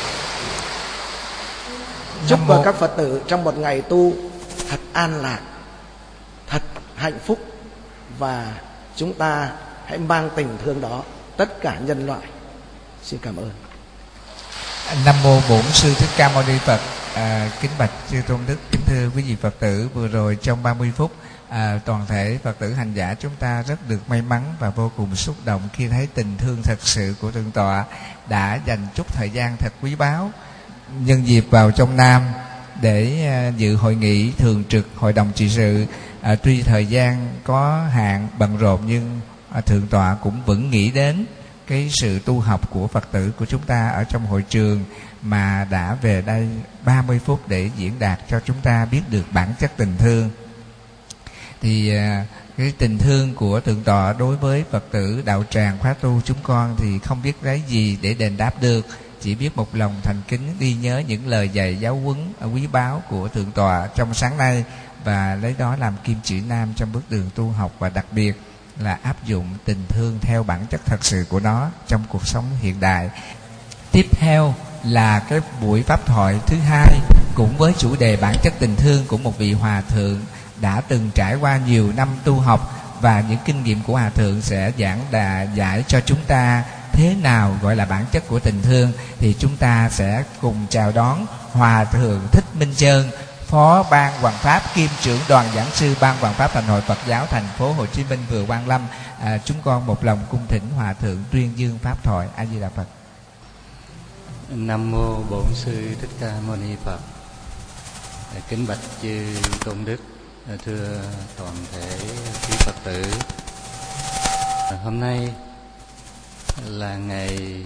Chúc mừng các Phật tử trong một ngày tu thật an lạc, thật hạnh phúc, và chúng ta hãy mang tình thương đó tất cả nhân loại. Xin cảm ơn. Nam mô Bổn Sư Thích Ca Mâu Ni Phật. À, kính bạch Chư Tôn Đức, kính thưa quý vị Phật tử, vừa rồi trong ba mươi phút, à, toàn thể Phật tử hành giả chúng ta rất được may mắn và vô cùng xúc động khi thấy tình thương thật sự của Thượng tọa đã dành chút thời gian thật quý báu nhân dịp vào trong Nam để à, dự hội nghị thường trực Hội đồng trị sự. À, tuy thời gian có hạn bận rộn, nhưng à, Thượng tọa cũng vẫn nghĩ đến cái sự tu học của Phật tử của chúng ta ở trong hội trường, mà đã về đây ba mươi phút để diễn đạt cho chúng ta biết được bản chất tình thương. Thì à, cái tình thương của Thượng tọa đối với Phật tử đạo tràng khóa tu chúng con thì không biết lấy gì để đền đáp được, chỉ biết một lòng thành kính ghi nhớ những lời dạy giáo huấn quý báu của Thượng tọa trong sáng nay, và lấy đó làm kim chỉ nam trong bước đường tu học, và đặc biệt là áp dụng tình thương theo bản chất thật sự của nó trong cuộc sống hiện đại. Tiếp theo là cái buổi pháp thoại thứ hai, cũng với chủ đề bản chất tình thương của một vị hòa thượng đã từng trải qua nhiều năm tu học và những kinh nghiệm của Hòa Thượng sẽ giảng đà giải cho chúng ta thế nào gọi là bản chất của tình thương. Thì chúng ta sẽ cùng chào đón Hòa Thượng Thích Minh Chơn, Phó Ban Hoằng Pháp kiêm trưởng đoàn giảng sư Ban Hoằng Pháp Thành hội Phật giáo thành phố Hồ Chí Minh vừa quan lâm. À, chúng con một lòng cung thỉnh Hòa Thượng tuyên dương pháp thoại. A Di Đà Phật. Nam mô Bổn Sư Thích Ca Mâu Ni Phật. Kính bạch chư tôn đức, thưa toàn thể quý Phật tử. Hôm nay là ngày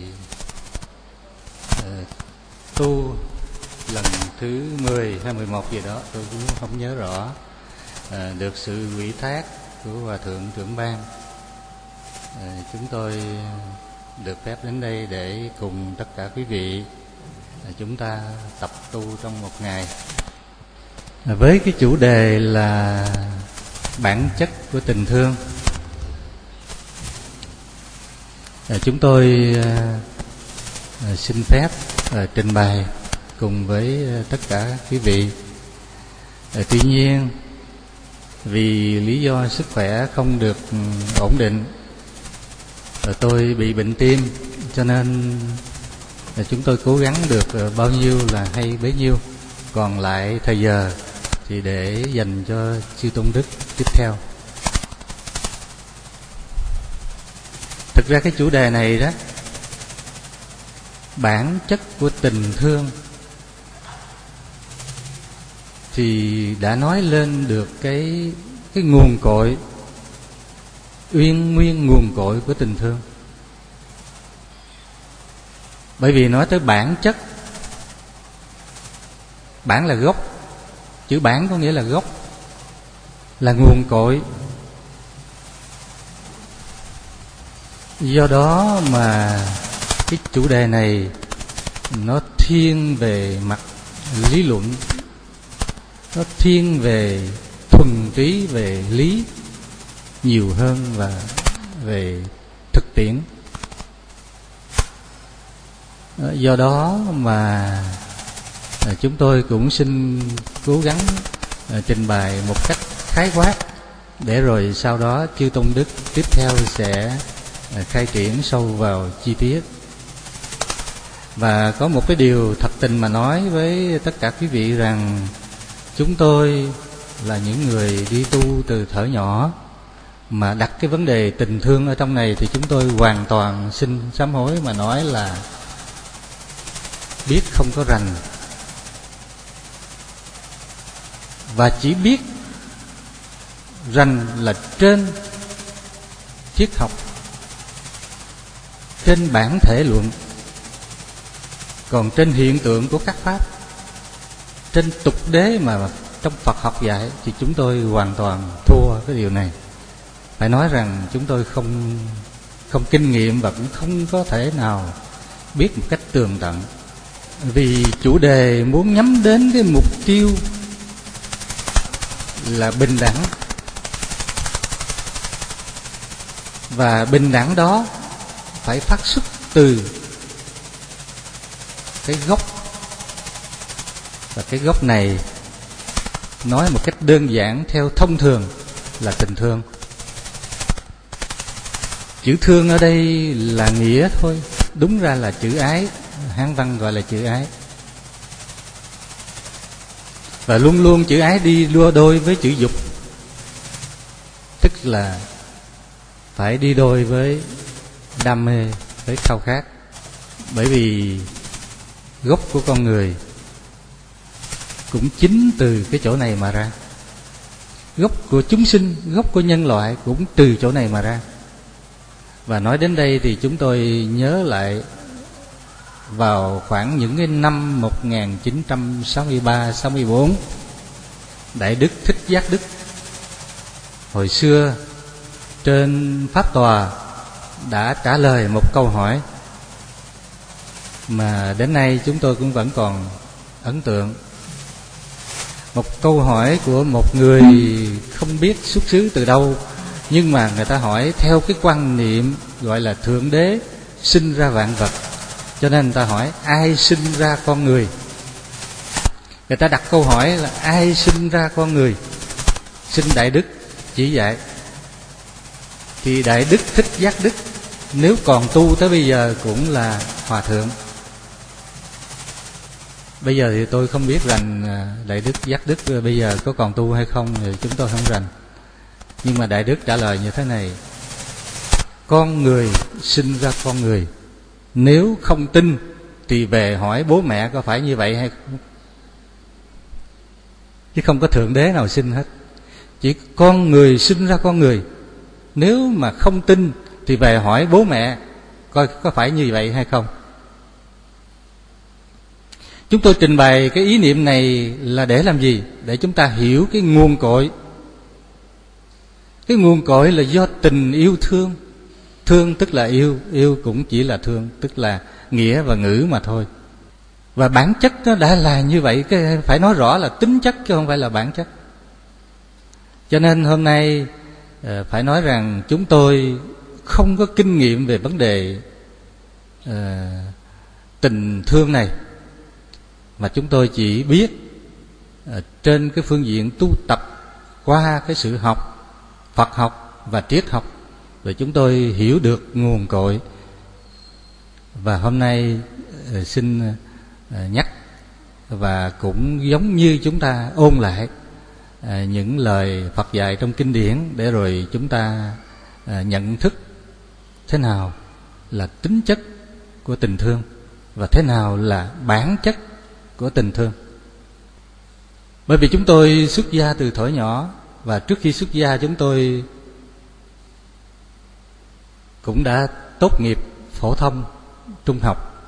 uh, tu lần thứ mười hay mười một gì đó, tôi cũng không nhớ rõ. uh, Được sự ủy thác của Hòa Thượng trưởng ban, uh, chúng tôi được phép đến đây để cùng tất cả quý vị uh, chúng ta tập tu trong một ngày. uh, Với cái chủ đề là bản chất của tình thương, uh, chúng tôi uh, uh, xin phép uh, trình bày cùng với tất cả quý vị. À, tuy nhiên vì lý do sức khỏe không được ổn định, à, tôi bị bệnh tim, cho nên à, chúng tôi cố gắng được à, bao nhiêu là hay bấy nhiêu, còn lại thời giờ thì để dành cho chư tôn đức tiếp theo. Thực ra cái chủ đề này đó, bản chất của tình thương, thì đã nói lên được cái cái nguồn cội, uyên nguyên nguồn cội của tình thương. Bởi vì nói tới bản chất, bản là gốc, chữ bản có nghĩa là gốc, là nguồn cội. Do đó mà cái chủ đề này nó thiên về mặt lý luận, nó thiên về thuần túy, về lý nhiều hơn và về thực tiễn. Do đó mà chúng tôi cũng xin cố gắng trình bày một cách khái quát, để rồi sau đó chư tôn đức tiếp theo sẽ khai triển sâu vào chi tiết. Và có một cái điều thật tình mà nói với tất cả quý vị rằng chúng tôi là những người đi tu từ thuở nhỏ, mà đặt cái vấn đề tình thương ở trong này thì chúng tôi hoàn toàn xin sám hối mà nói là biết không có rành, và chỉ biết rành là trên triết học, trên bản thể luận, còn trên hiện tượng của các pháp, trên tục đế mà trong Phật học dạy thì chúng tôi hoàn toàn thua cái điều này. Phải nói rằng chúng tôi không không kinh nghiệm và cũng không có thể nào biết một cách tường tận. Vì chủ đề muốn nhắm đến cái mục tiêu là bình đẳng, và bình đẳng đó phải phát xuất từ cái gốc. Và cái gốc này nói một cách đơn giản theo thông thường là tình thương. Chữ thương ở đây là nghĩa thôi, đúng ra là chữ ái, Hán văn gọi là chữ ái. Và luôn luôn chữ ái đi đua đôi với chữ dục, tức là phải đi đôi với đam mê, với khao khát. Bởi vì gốc của con người cũng chính từ cái chỗ này mà ra. Gốc của chúng sinh, gốc của nhân loại cũng từ chỗ này mà ra. Và nói đến đây thì chúng tôi nhớ lại vào khoảng những cái năm một nghìn chín trăm sáu mươi ba sáu mươi bốn, Đại Đức Thích Giác Đức hồi xưa trên Pháp Tòa đã trả lời một câu hỏi mà đến nay chúng tôi cũng vẫn còn ấn tượng. Một câu hỏi của một người không biết xuất xứ từ đâu, nhưng mà người ta hỏi theo cái quan niệm gọi là Thượng Đế sinh ra vạn vật, cho nên người ta hỏi ai sinh ra con người. Người ta đặt câu hỏi là ai sinh ra con người. Xin Đại Đức chỉ dạy. thì Đại Đức Thích Giác Đức nếu còn tu tới bây giờ cũng là hòa thượng. Bây giờ thì tôi không biết rằng Đại Đức Giác Đức bây giờ có còn tu hay không thì chúng tôi không rành. Nhưng mà Đại Đức trả lời như thế này: con người sinh ra con người, nếu không tin thì về hỏi bố mẹ có phải như vậy hay không. Chứ không có thượng đế nào sinh hết. Chỉ con người sinh ra con người, nếu mà không tin thì về hỏi bố mẹ coi có phải như vậy hay không. Chúng tôi trình bày cái ý niệm này là để làm gì? Để chúng ta hiểu cái nguồn cội. Cái nguồn cội là do tình yêu thương. Thương tức là yêu, yêu cũng chỉ là thương, tức là nghĩa và ngữ mà thôi. Và bản chất nó đã là như vậy, cái phải nói rõ là tính chất chứ không phải là bản chất. Cho nên hôm nay phải nói rằng chúng tôi không có kinh nghiệm về vấn đề uh, tình thương này, mà chúng tôi chỉ biết uh, trên cái phương diện tu tập qua cái sự học Phật học và triết học, rồi chúng tôi hiểu được nguồn cội. Và hôm nay uh, xin uh, nhắc và cũng giống như chúng ta ôn lại uh, những lời Phật dạy trong kinh điển, để rồi chúng ta uh, nhận thức thế nào là tính chất của tình thương và thế nào là bản chất của tình thương. Bởi vì chúng tôi xuất gia từ thuở nhỏ, và trước khi xuất gia chúng tôi cũng đã tốt nghiệp phổ thông trung học.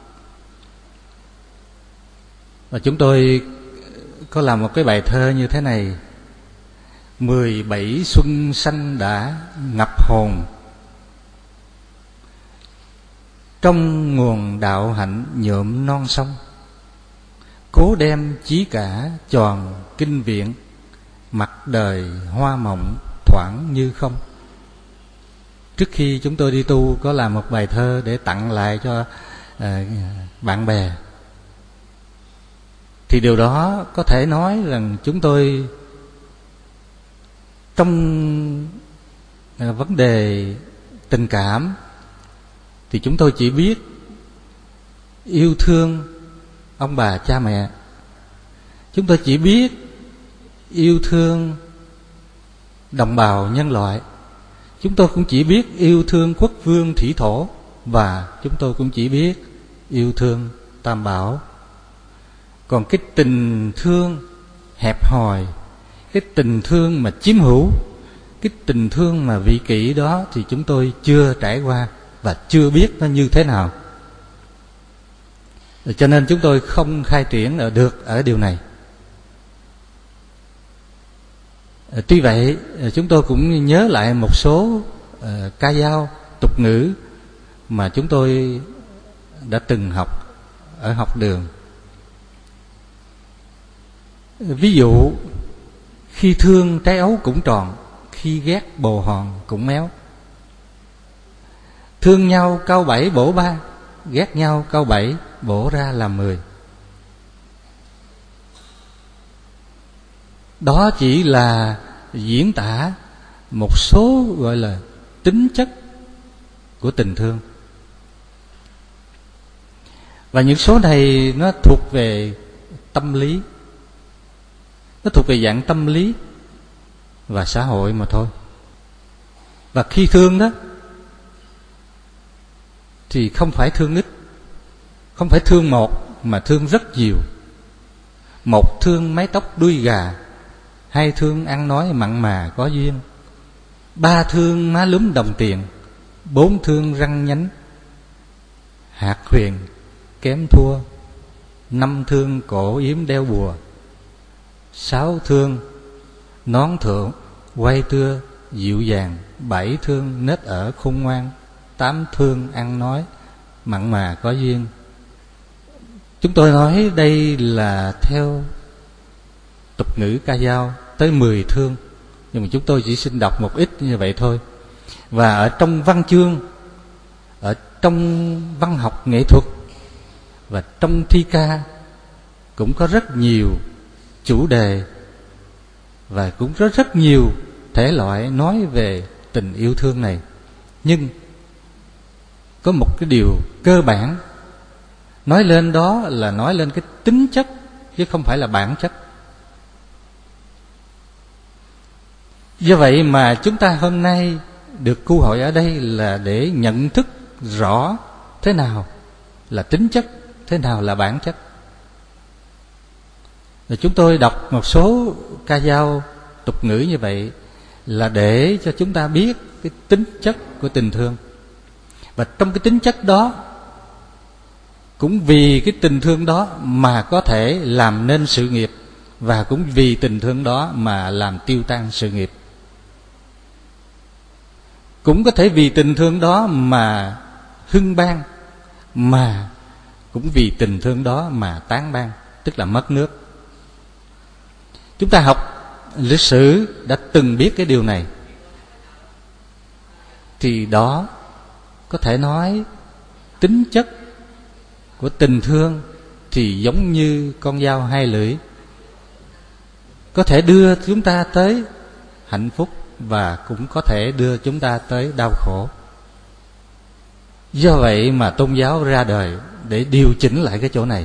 Và chúng tôi có làm một cái bài thơ như thế này: mười bảy xuân xanh đã ngập hồn, trong nguồn đạo hạnh nhuộm non sông, cố đem chí cả tròn kinh viện, mặt đời hoa mộng thoảng như không. Trước khi chúng tôi đi tu có làm một bài thơ để tặng lại cho uh, bạn bè. Thì điều đó có thể nói rằng chúng tôi trong uh, vấn đề tình cảm thì chúng tôi chỉ biết yêu thương ông bà cha mẹ. Chúng tôi chỉ biết yêu thương đồng bào nhân loại. Chúng tôi cũng chỉ biết yêu thương quốc vương thủy thổ. Và chúng tôi cũng chỉ biết yêu thương Tam Bảo. Còn cái tình thương hẹp hòi, cái tình thương mà chiếm hữu, cái tình thương mà vị kỷ đó thì chúng tôi chưa trải qua và chưa biết nó như thế nào. Cho nên chúng tôi không khai triển được ở điều này. Tuy vậy chúng tôi cũng nhớ lại một số uh, ca dao, tục ngữ mà chúng tôi đã từng học ở học đường. Ví dụ: khi thương trái ấu cũng tròn, khi ghét bồ hòn cũng méo. Thương nhau câu bảy bổ ba, ghét nhau câu bảy bổ ra làm mười. Đó chỉ là diễn tả một số gọi là tính chất của tình thương. Và những số này nó thuộc về tâm lý, nó thuộc về dạng tâm lý và xã hội mà thôi. Và khi thương đó thì không phải thương ít, không phải thương một mà thương rất nhiều. Một thương mái tóc đuôi gà, hai thương ăn nói mặn mà có duyên, ba thương má lúm đồng tiền, bốn thương răng nhánh hạt huyền kém thua, năm thương cổ yếm đeo bùa, sáu thương nón thượng quay tưa dịu dàng, bảy thương nết ở khôn ngoan, tám thương ăn nói mặn mà có duyên. Chúng tôi nói đây là theo tục ngữ ca dao tới mười thương, nhưng mà chúng tôi chỉ xin đọc một ít như vậy thôi. Và ở trong văn chương, ở trong văn học nghệ thuật và trong thi ca cũng có rất nhiều chủ đề và cũng rất rất nhiều thể loại nói về tình yêu thương này. Nhưng có một cái điều cơ bản, nói lên đó là nói lên cái tính chất chứ không phải là bản chất. Do vậy mà chúng ta hôm nay được câu hỏi ở đây là để nhận thức rõ thế nào là tính chất, thế nào là bản chất. Rồi chúng tôi đọc một số ca dao tục ngữ như vậy là để cho chúng ta biết cái tính chất của tình thương. Và trong cái tính chất đó, cũng vì cái tình thương đó mà có thể làm nên sự nghiệp, và cũng vì tình thương đó mà làm tiêu tan sự nghiệp. Cũng có thể vì tình thương đó mà hưng bang, mà cũng vì tình thương đó mà tán bang, tức là mất nước. Chúng ta học lịch sử đã từng biết cái điều này. Thì đó có thể nói tính chất của tình thương thì giống như con dao hai lưỡi, có thể đưa chúng ta tới hạnh phúc và cũng có thể đưa chúng ta tới đau khổ. Do vậy mà tôn giáo ra đời để điều chỉnh lại cái chỗ này,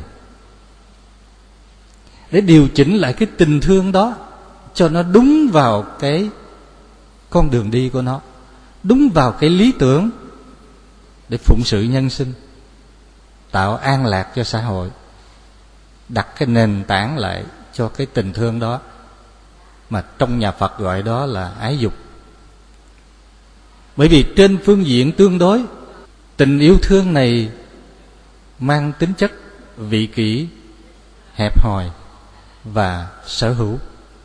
để điều chỉnh lại cái tình thương đó cho nó đúng vào cái con đường đi của nó, đúng vào cái lý tưởng để phụng sự nhân sinh, tạo an lạc cho xã hội, đặt cái nền tảng lại cho cái tình thương đó, mà trong nhà Phật gọi đó là ái dục. Bởi vì trên phương diện tương đối, tình yêu thương này mang tính chất vị kỷ, hẹp hòi và sở hữu.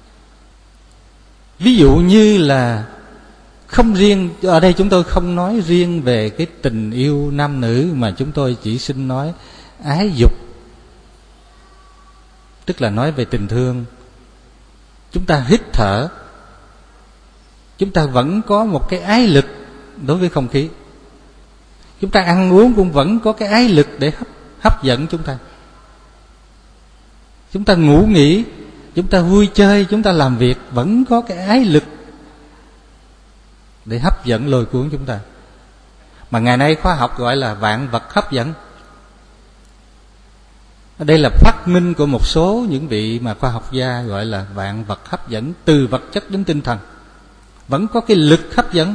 Ví dụ như là không riêng, ở đây chúng tôi không nói riêng về cái tình yêu nam nữ, mà chúng tôi chỉ xin nói ái dục, tức là nói về tình thương. Chúng ta hít thở, chúng ta vẫn có một cái ái lực đối với không khí. Chúng ta ăn uống cũng vẫn có cái ái lực để hấp, hấp dẫn chúng ta. Chúng ta ngủ nghỉ, chúng ta vui chơi, chúng ta làm việc vẫn có cái ái lực để hấp dẫn lôi cuốn chúng ta. Mà ngày nay khoa học gọi là vạn vật hấp dẫn. Đây là phát minh của một số những vị mà khoa học gia gọi là vạn vật hấp dẫn, từ vật chất đến tinh thần vẫn có cái lực hấp dẫn.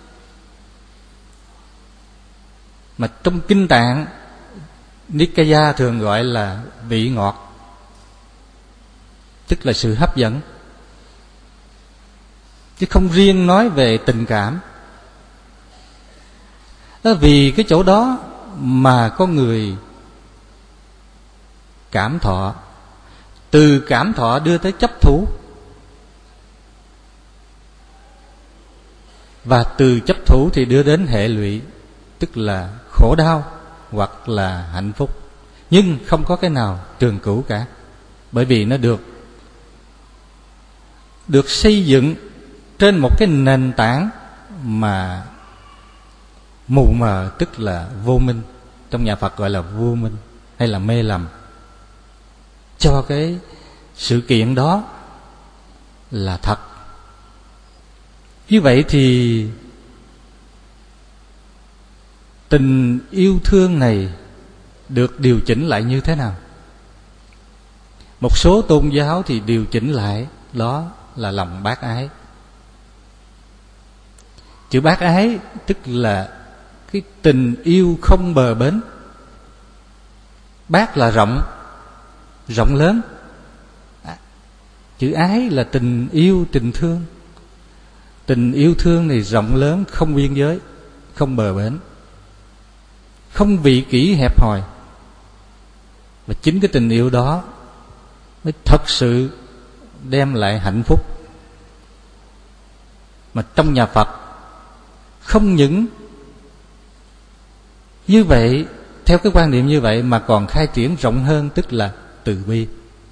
Mà trong kinh tạng Nikaya thường gọi là vị ngọt, tức là sự hấp dẫn, chứ không riêng nói về tình cảm. Đó, vì cái chỗ đó mà có người cảm thọ, từ cảm thọ đưa tới chấp thủ, và từ chấp thủ thì đưa đến hệ lụy, tức là khổ đau hoặc là hạnh phúc. Nhưng không có cái nào trường cửu cả, bởi vì nó được được xây dựng trên một cái nền tảng mà mù mờ, tức là vô minh. Trong nhà Phật gọi là vô minh hay là mê lầm, cho cái sự kiện đó là thật. Như vậy thì tình yêu thương này được điều chỉnh lại như thế nào? Một số tôn giáo thì điều chỉnh lại đó là lòng bác ái. Chữ bác ái tức là cái tình yêu không bờ bến. Bác là rộng, rộng lớn. Chữ ái là tình yêu, tình thương. Tình yêu thương này rộng lớn, không biên giới, không bờ bến, không vị kỷ hẹp hòi. Và chính cái tình yêu đó mới thật sự đem lại hạnh phúc. Mà trong nhà Phật không những như vậy, theo cái quan niệm như vậy, mà còn khai triển rộng hơn, tức là từ bi.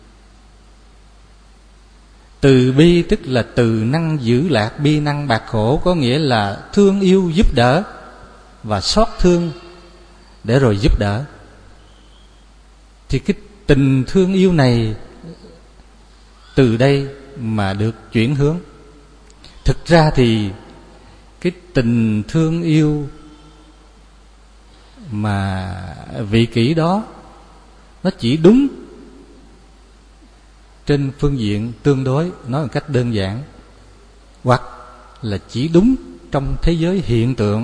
Từ bi tức là từ năng giữ lạc, bi năng bạc khổ, có nghĩa là thương yêu giúp đỡ và xót thương để rồi giúp đỡ. Thì cái tình thương yêu này từ đây mà được chuyển hướng. Thực ra thì cái tình thương yêu mà vị kỷ đó nó chỉ đúng trên phương diện tương đối, nói một cách đơn giản, hoặc là chỉ đúng trong thế giới hiện tượng.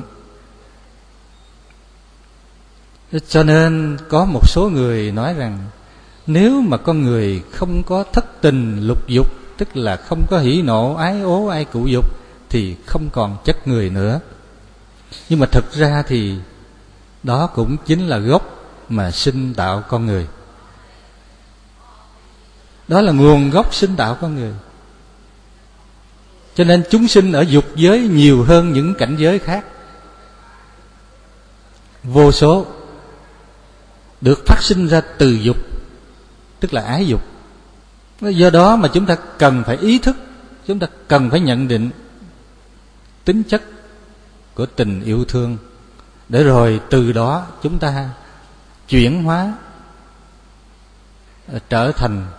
Cho nên có một số người nói rằng nếu mà con người không có thất tình lục dục, tức là không có hỉ nộ ái ố ai cụ dục, thì không còn chất người nữa. Nhưng mà thực ra thì đó cũng chính là gốc mà sinh tạo con người. Đó là nguồn gốc sinh tạo con người. Cho nên chúng sinh ở dục giới nhiều hơn những cảnh giới khác, vô số, được phát sinh ra từ dục, tức là ái dục. Do đó mà chúng ta cần phải ý thức, chúng ta cần phải nhận định tính chất của tình yêu thương, để rồi từ đó chúng ta chuyển hóa trở thành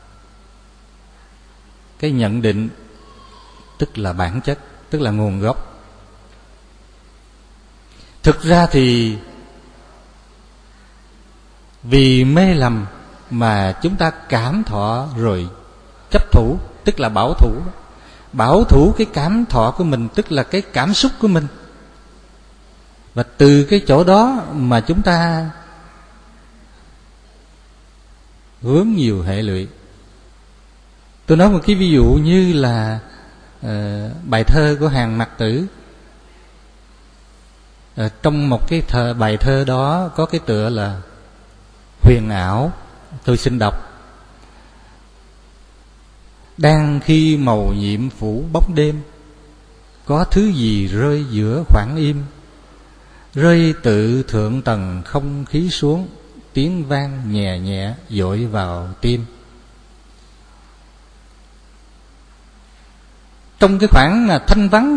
cái nhận định, tức là bản chất, tức là nguồn gốc. Thực ra thì vì mê lầm mà chúng ta cảm thọ rồi chấp thủ, tức là bảo thủ. Bảo thủ cái cảm thọ của mình, tức là cái cảm xúc của mình. Và từ cái chỗ đó mà chúng ta vướng nhiều hệ lụy. Tôi nói một cái ví dụ như là uh, bài thơ của Hàn Mặc Tử. uh, Trong một cái thơ, bài thơ đó có cái tựa là huyền ảo. Tôi xin đọc. Đang khi màu nhiệm phủ bóng đêm, có thứ gì rơi giữa khoảng im, rơi tự thượng tầng không khí xuống, tiếng vang nhẹ nhẹ dội vào tim. Trong cái khoảng là thanh vắng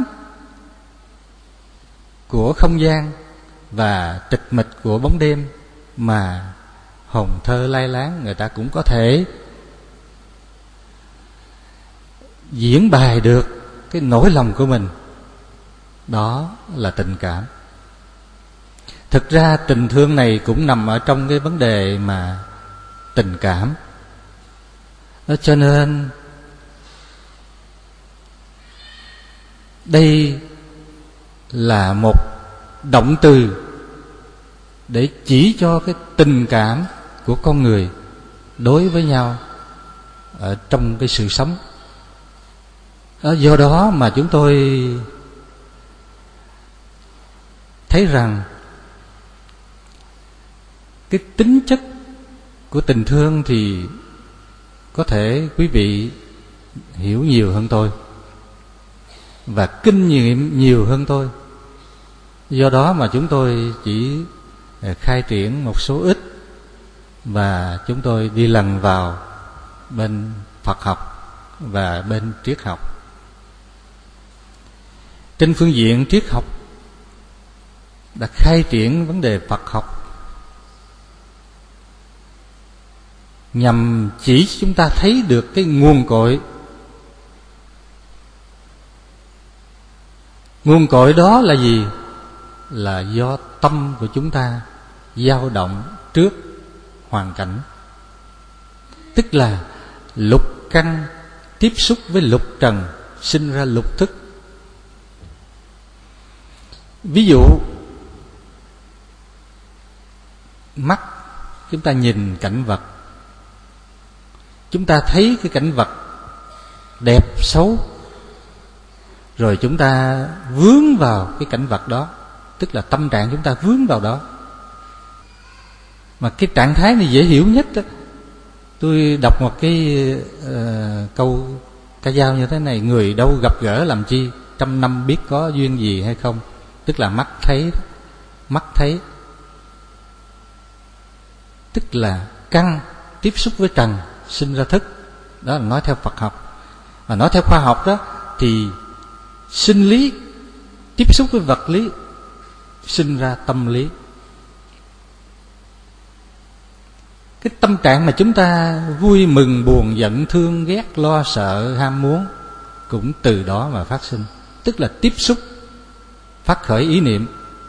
của không gian và tịch mịch của bóng đêm mà hồn thơ lai láng, người ta cũng có thể diễn bài được cái nỗi lòng của mình. Đó là tình cảm. Thực ra tình thương này cũng nằm ở trong cái vấn đề mà tình cảm. Đó, cho nên đây là một động từ để chỉ cho cái tình cảm của con người đối với nhau ở trong cái sự sống. Do đó mà chúng tôi thấy rằng cái tính chất của tình thương thì có thể quý vị hiểu nhiều hơn tôi và kinh nghiệm nhiều hơn tôi. Do đó mà chúng tôi chỉ khai triển một số ít, và chúng tôi đi lần vào bên Phật học và bên triết học. Trên phương diện triết học đã khai triển vấn đề Phật học nhằm chỉ chúng ta thấy được cái nguồn cội. Nguồn cội đó là gì? Là do tâm của chúng ta dao động trước hoàn cảnh. Tức là lục căn tiếp xúc với lục trần, sinh ra lục thức. Ví dụ mắt chúng ta nhìn cảnh vật, chúng ta thấy cái cảnh vật đẹp xấu, rồi chúng ta vướng vào cái cảnh vật đó, tức là tâm trạng chúng ta vướng vào đó. Mà cái trạng thái này dễ hiểu nhất đó. Tôi đọc một cái uh, câu ca dao như thế này: người đâu gặp gỡ làm chi, trăm năm biết có duyên gì hay không. Tức là mắt thấy, mắt thấy tức là căn tiếp xúc với trần, sinh ra thức. Đó là nói theo Phật học. Và nói theo khoa học đó thì sinh lý tiếp xúc với vật lý, sinh ra tâm lý. Cái tâm trạng mà chúng ta vui mừng, buồn, giận, thương, ghét, lo, sợ, ham muốn cũng từ đó mà phát sinh. Tức là tiếp xúc phát khởi ý niệm.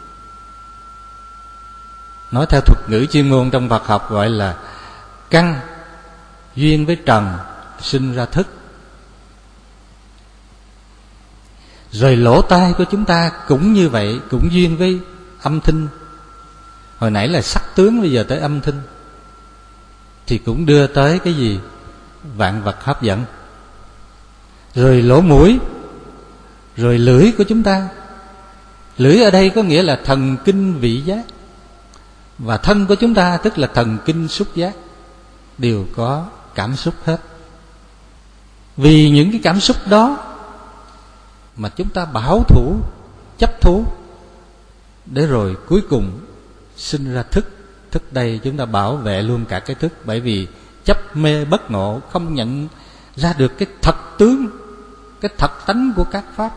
Nói theo thuật ngữ chuyên môn trong Phật học gọi là căn duyên với trần sinh ra thức. Rồi lỗ tai của chúng ta cũng như vậy, cũng duyên với âm thanh. Hồi nãy là sắc tướng, bây giờ tới âm thanh, thì cũng đưa tới cái gì? Vạn vật hấp dẫn. Rồi lỗ mũi, rồi lưỡi của chúng ta. Lưỡi ở đây có nghĩa là thần kinh vị giác, và thân của chúng ta tức là thần kinh xúc giác, đều có cảm xúc hết. Vì những cái cảm xúc đó mà chúng ta bảo thủ, chấp thú, để rồi cuối cùng sinh ra thức. Thức đây chúng ta bảo vệ luôn cả cái thức, bởi vì chấp mê bất ngộ, không nhận ra được cái thật tướng, cái thật tánh của các pháp.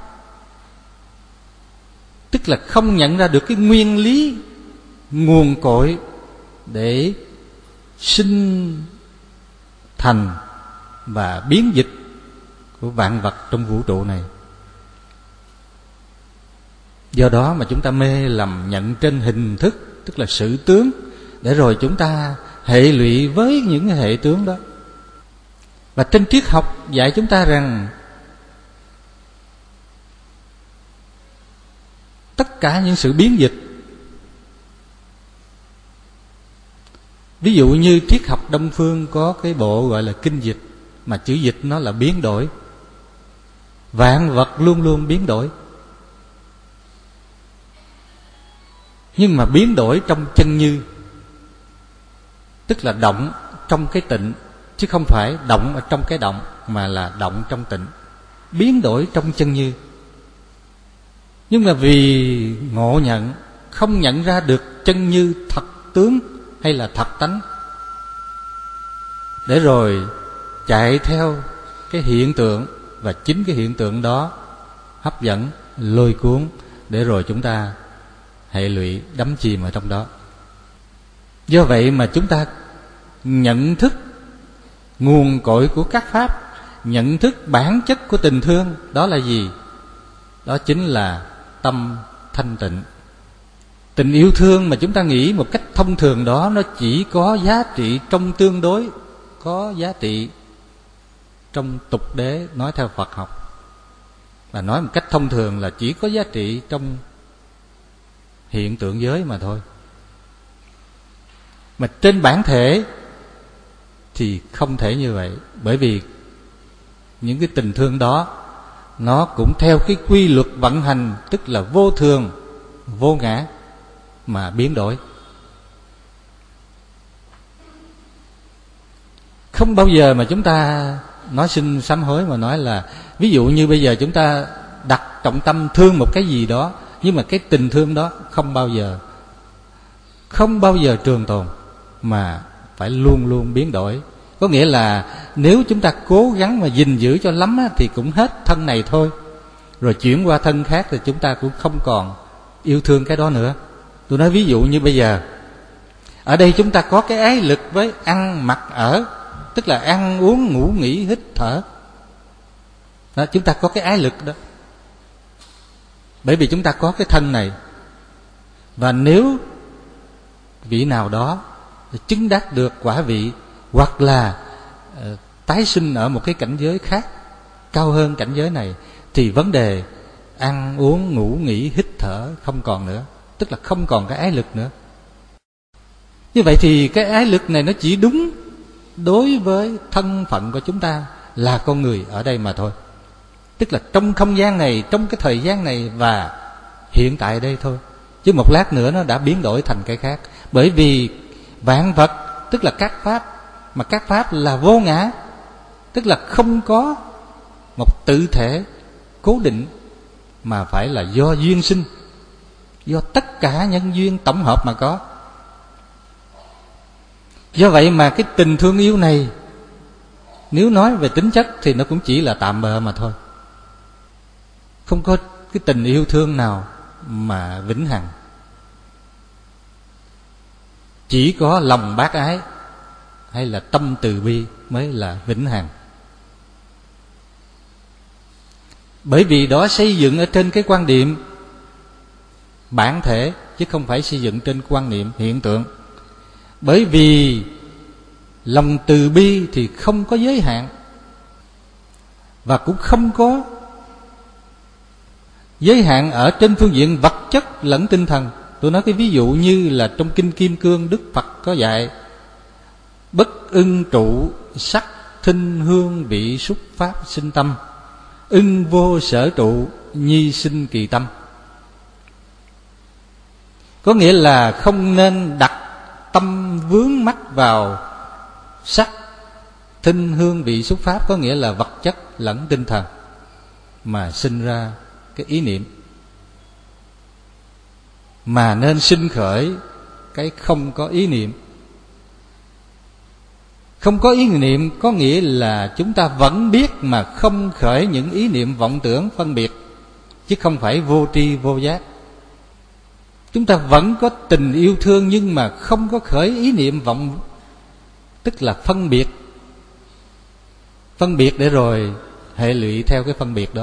Tức là không nhận ra được cái nguyên lý, nguồn cội để sinh thành và biến dịch của vạn vật trong vũ trụ này. Do đó mà chúng ta mê lầm nhận trên hình thức, tức là sự tướng, để rồi chúng ta hệ lụy với những hệ tướng đó. Và trên triết học dạy chúng ta rằng tất cả những sự biến dịch, ví dụ như triết học Đông phương có cái bộ gọi là kinh dịch, mà chữ dịch nó là biến đổi. Vạn vật luôn luôn biến đổi, nhưng mà biến đổi trong chân như, tức là động trong cái tịnh, chứ không phải động ở trong cái động, mà là động trong tịnh. Biến đổi trong chân như. Nhưng mà vì ngộ nhận, không nhận ra được chân như thật tướng hay là thật tánh, để rồi chạy theo cái hiện tượng, và chính cái hiện tượng đó hấp dẫn, lôi cuốn, để rồi chúng ta hệ lụy đắm chìm ở trong đó. Do vậy mà chúng ta nhận thức nguồn cội của các pháp, nhận thức bản chất của tình thương, đó là gì? Đó chính là tâm thanh tịnh. Tình yêu thương mà chúng ta nghĩ một cách thông thường đó, nó chỉ có giá trị trong tương đối, có giá trị trong tục đế, nói theo Phật học. Và nói một cách thông thường là chỉ có giá trị trong hiện tượng giới mà thôi. Mà trên bản thể thì không thể như vậy, bởi vì những cái tình thương đó nó cũng theo cái quy luật vận hành, tức là vô thường, vô ngã mà biến đổi. Không bao giờ mà chúng ta nói xin sám hối mà nói là, ví dụ như bây giờ chúng ta đặt trọng tâm thương một cái gì đó, nhưng mà cái tình thương đó không bao giờ không bao giờ trường tồn, mà phải luôn luôn biến đổi. Có nghĩa là nếu chúng ta cố gắng mà gìn giữ cho lắm á, thì cũng hết thân này thôi, rồi chuyển qua thân khác thì chúng ta cũng không còn yêu thương cái đó nữa. Tôi nói ví dụ như bây giờ ở đây chúng ta có cái ái lực với ăn mặc ở, tức là ăn uống ngủ nghỉ hít thở đó, chúng ta có cái ái lực đó, bởi vì chúng ta có cái thân này. Và nếu vị nào đó chứng đắc được quả vị, hoặc là uh, tái sinh ở một cái cảnh giới khác cao hơn cảnh giới này, thì vấn đề ăn uống ngủ nghỉ hít thở không còn nữa, tức là không còn cái ái lực nữa. Như vậy thì cái ái lực này nó chỉ đúng đối với thân phận của chúng ta là con người ở đây mà thôi, tức là trong không gian này, trong cái thời gian này và hiện tại đây thôi. Chứ một lát nữa nó đã biến đổi thành cái khác. Bởi vì vạn vật tức là các pháp, mà các pháp là vô ngã, tức là không có một tự thể cố định, mà phải là do duyên sinh, do tất cả nhân duyên tổng hợp mà có. Do vậy mà cái tình thương yêu này, nếu nói về tính chất thì nó cũng chỉ là tạm bợ mà thôi. Không có cái tình yêu thương nào mà vĩnh hằng. Chỉ có lòng bác ái hay là tâm từ bi mới là vĩnh hằng. Bởi vì đó xây dựng ở trên cái quan điểm bản thể, chứ không phải xây dựng trên quan niệm hiện tượng. Bởi vì lòng từ bi thì không có giới hạn, và cũng không có giới hạn ở trên phương diện vật chất lẫn tinh thần. Tôi nói cái ví dụ như là trong Kinh Kim Cương, Đức Phật có dạy: bất ưng trụ sắc thinh hương vị xúc pháp sinh tâm, ưng vô sở trụ nhi sinh kỳ tâm. Có nghĩa là không nên đặt tâm vướng mắc vào sắc thinh hương vị xúc pháp, có nghĩa là vật chất lẫn tinh thần, mà sinh ra cái ý niệm, mà nên sinh khởi cái không có ý niệm. Không có ý niệm có nghĩa là chúng ta vẫn biết mà không khởi những ý niệm vọng tưởng phân biệt, chứ không phải vô tri vô giác. Chúng ta vẫn có tình yêu thương nhưng mà không có khởi ý niệm vọng, tức là phân biệt. Phân biệt để rồi hệ lụy theo cái phân biệt đó.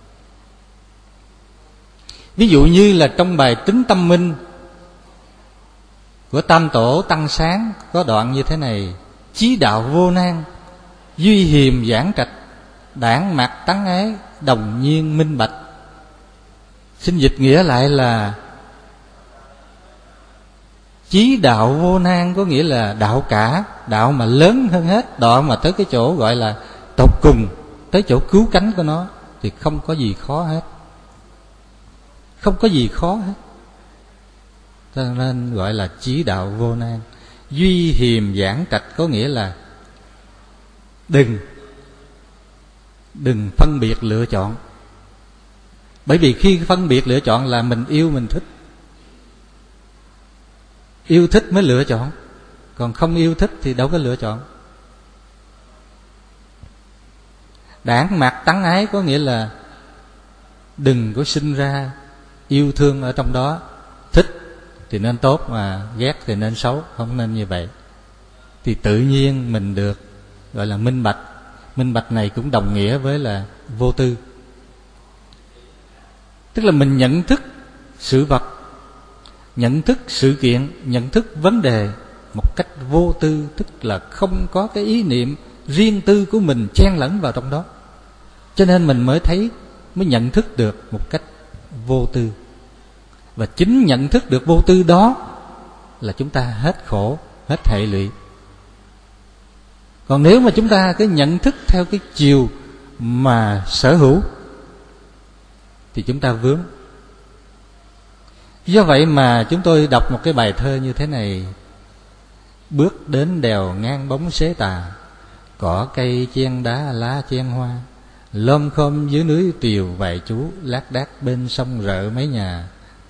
Ví dụ như là trong bài Tính Tâm Minh của Tam Tổ Tăng Sáng có đoạn như thế này: chí đạo vô nan, duy hiềm giảng trạch, đảng mạc tán ái, đồng nhiên minh bạch. Xin dịch nghĩa lại là chí đạo vô nan có nghĩa là đạo cả, đạo mà lớn hơn hết, đạo mà tới cái chỗ gọi là tột cùng, tới chỗ cứu cánh của nó thì không có gì khó hết. Không có gì khó hết. Cho nên gọi là chí đạo vô nan. Duy hiềm giảng trạch có nghĩa là đừng Đừng phân biệt lựa chọn. Bởi vì khi phân biệt lựa chọn là mình yêu mình thích. Yêu thích mới lựa chọn, còn không yêu thích thì đâu có lựa chọn. Đảng mạc tán ái có nghĩa là đừng có sinh ra yêu thương ở trong đó. Thích thì nên tốt, mà ghét thì nên xấu, không nên như vậy. Thì tự nhiên mình được gọi là minh bạch. Minh bạch này cũng đồng nghĩa với là vô tư. Tức là mình nhận thức sự vật, nhận thức sự kiện, nhận thức vấn đề một cách vô tư, tức là không có cái ý niệm riêng tư của mình chen lẫn vào trong đó. Cho nên mình mới thấy, mới nhận thức được một cách vô tư. Và chính nhận thức được vô tư đó là chúng ta hết khổ, hết hệ lụy. Còn nếu mà chúng ta cứ nhận thức theo cái chiều mà sở hữu thì chúng ta vướng. Do vậy mà chúng tôi đọc một cái bài thơ như thế này: bước đến đèo ngang bóng xế tà, cỏ cây chen đá lá chen hoa, lom khom dưới núi tiều vài chú, lác đác bên sông rợ mấy nhà.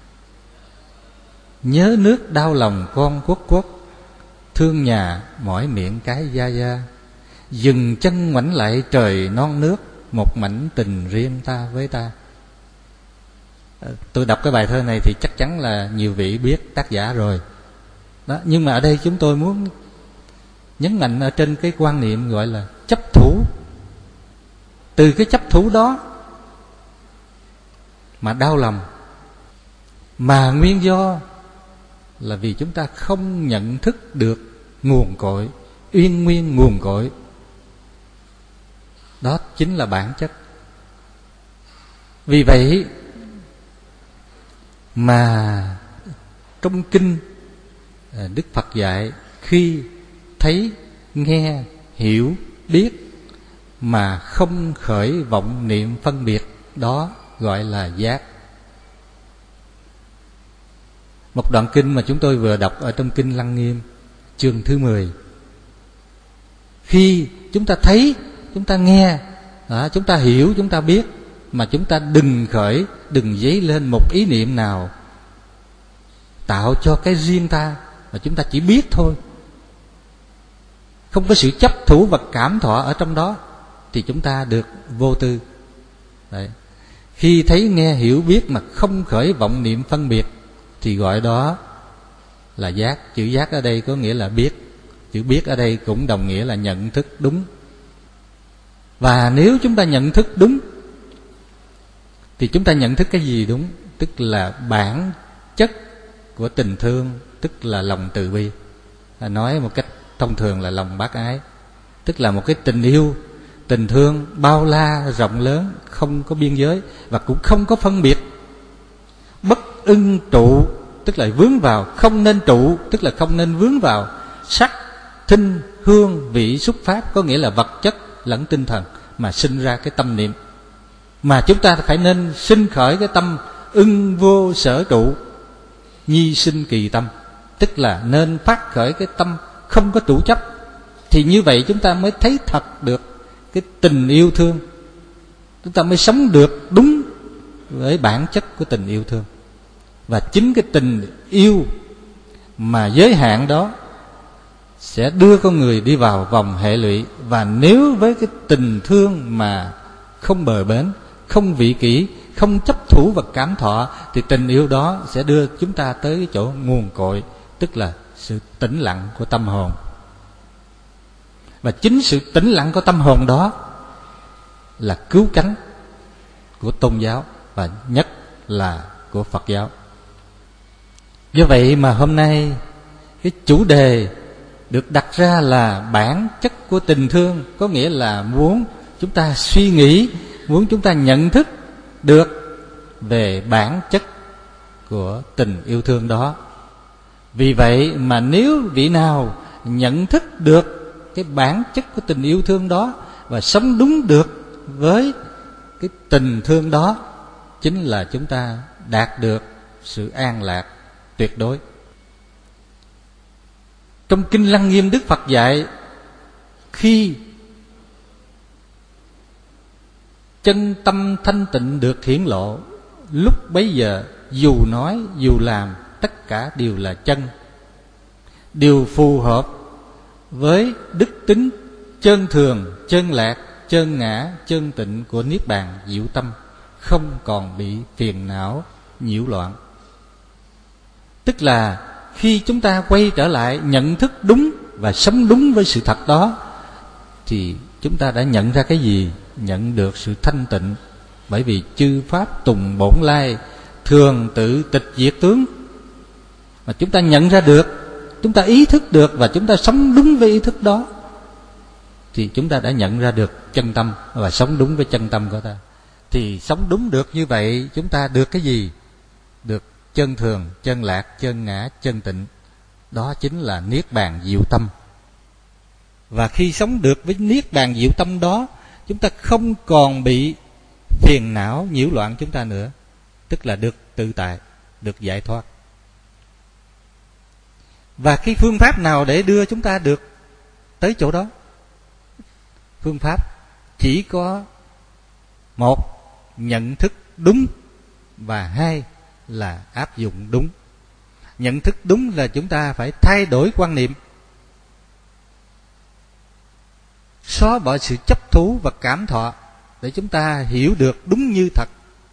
Nhớ nước đau lòng con quất quất, thương nhà mỏi miệng cái gia gia. Dừng chân ngoảnh lại trời non nước, một mảnh tình riêng ta với ta. Tôi đọc cái bài thơ này thì chắc chắn là nhiều vị biết tác giả rồi đó. Nhưng mà ở đây chúng tôi muốn nhấn mạnh ở trên cái quan niệm gọi là chấp thủ. Từ cái chấp thủ đó mà đau lòng, mà nguyên do là vì chúng ta không nhận thức được nguồn cội, uyên nguyên nguồn cội. Đó chính là bản chất. Vì vậy mà trong kinh Đức Phật dạy, khi thấy, nghe, hiểu, biết mà không khởi vọng niệm phân biệt, đó gọi là giác. Một đoạn kinh mà chúng tôi vừa đọc ở trong kinh Lăng Nghiêm chương thứ mười. Khi chúng ta thấy, chúng ta nghe, đó, chúng ta hiểu, chúng ta biết, mà chúng ta đừng khởi, đừng dấy lên một ý niệm nào tạo cho cái riêng ta, mà chúng ta chỉ biết thôi, không có sự chấp thủ và cảm thọ ở trong đó, thì chúng ta được vô tư. Đấy. Khi thấy, nghe, hiểu, biết mà không khởi vọng niệm phân biệt thì gọi đó là giác. Chữ giác ở đây có nghĩa là biết. Chữ biết ở đây cũng đồng nghĩa là nhận thức đúng. Và nếu chúng ta nhận thức đúng thì chúng ta nhận thức cái gì đúng? Tức là bản chất của tình thương, tức là lòng từ bi. À, nói một cách thông thường là lòng bác ái, tức là một cái tình yêu, tình thương bao la, rộng lớn, không có biên giới và cũng không có phân biệt. Bất ưng trụ, tức là vướng vào, không nên trụ, tức là không nên vướng vào sắc, thinh, hương, vị, xúc pháp, có nghĩa là vật chất lẫn tinh thần mà sinh ra cái tâm niệm. Mà chúng ta phải nên sinh khởi cái tâm ưng vô sở trụ, nhi sinh kỳ tâm, tức là nên phát khởi cái tâm không có trụ chấp. Thì như vậy chúng ta mới thấy thật được cái tình yêu thương, chúng ta mới sống được đúng với bản chất của tình yêu thương. Và chính cái tình yêu mà giới hạn đó sẽ đưa con người đi vào vòng hệ lụy. Và nếu với cái tình thương mà không bờ bến, không vị kỷ, không chấp thủ và cảm thọ, thì tình yêu đó sẽ đưa chúng ta tới cái chỗ nguồn cội, tức là sự tĩnh lặng của tâm hồn. Và chính sự tĩnh lặng của tâm hồn đó là cứu cánh của tôn giáo, và nhất là của Phật giáo. Do vậy mà hôm nay cái chủ đề được đặt ra là bản chất của tình thương, có nghĩa là muốn chúng ta suy nghĩ, muốn chúng ta nhận thức được về bản chất của tình yêu thương đó. Vì vậy mà nếu vị nào nhận thức được cái bản chất của tình yêu thương đó và sống đúng được với cái tình thương đó, chính là chúng ta đạt được sự an lạc tuyệt đối. Trong Kinh Lăng Nghiêm, Đức Phật dạy khi chân tâm thanh tịnh được hiển lộ, lúc bấy giờ dù nói dù làm tất cả đều là chân, đều phù hợp với đức tính chân thường, chân lạc, chân ngã, chân tịnh của Niết Bàn diệu tâm, không còn bị phiền não nhiễu loạn. Tức là khi chúng ta quay trở lại nhận thức đúng và sống đúng với sự thật đó, thì chúng ta đã nhận ra cái gì? Nhận được sự thanh tịnh. Bởi vì chư pháp tùng bổn lai, thường tự tịch diệt tướng. Mà chúng ta nhận ra được, chúng ta ý thức được và chúng ta sống đúng với ý thức đó, thì chúng ta đã nhận ra được chân tâm và sống đúng với chân tâm của ta. Thì sống đúng được như vậy, chúng ta được cái gì? Được chân thường, chân lạc, chân ngã, chân tịnh. Đó chính là Niết Bàn diệu tâm. Và khi sống được với Niết Bàn diệu tâm đó, chúng ta không còn bị phiền não nhiễu loạn chúng ta nữa, tức là được tự tại, được giải thoát. Và cái phương pháp nào để đưa chúng ta được tới chỗ đó? Phương pháp chỉ có một, nhận thức đúng, và hai là áp dụng đúng. Nhận thức đúng là chúng ta phải thay đổi quan niệm, xóa bỏ sự chấp thú và cảm thọ, để chúng ta hiểu được đúng như thật.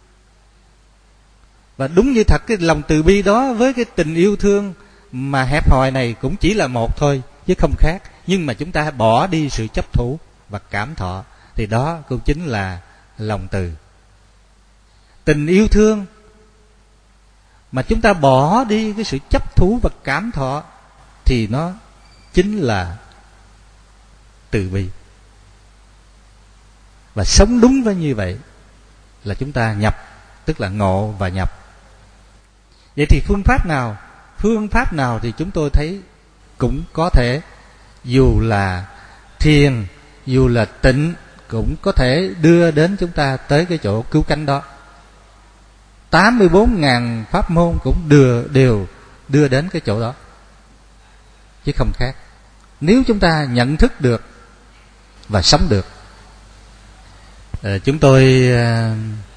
Và đúng như thật, cái lòng từ bi đó với cái tình yêu thương mà hẹp hòi này cũng chỉ là một thôi, chứ không khác. Nhưng mà chúng ta bỏ đi sự chấp thủ và cảm thọ, thì đó cũng chính là lòng từ. Tình yêu thương mà chúng ta bỏ đi cái sự chấp thủ và cảm thọ, thì nó chính là từ bi. Và sống đúng với như vậy là chúng ta nhập, tức là ngộ và nhập. Vậy thì phương pháp nào? Phương pháp nào thì chúng tôi thấy cũng có thể, dù là thiền, dù là tịnh, cũng có thể đưa đến chúng ta tới cái chỗ cứu cánh đó. tám mươi bốn nghìn pháp môn cũng đưa, đều đưa đến cái chỗ đó, chứ không khác. Nếu chúng ta nhận thức được và sống được. à, Chúng tôi à,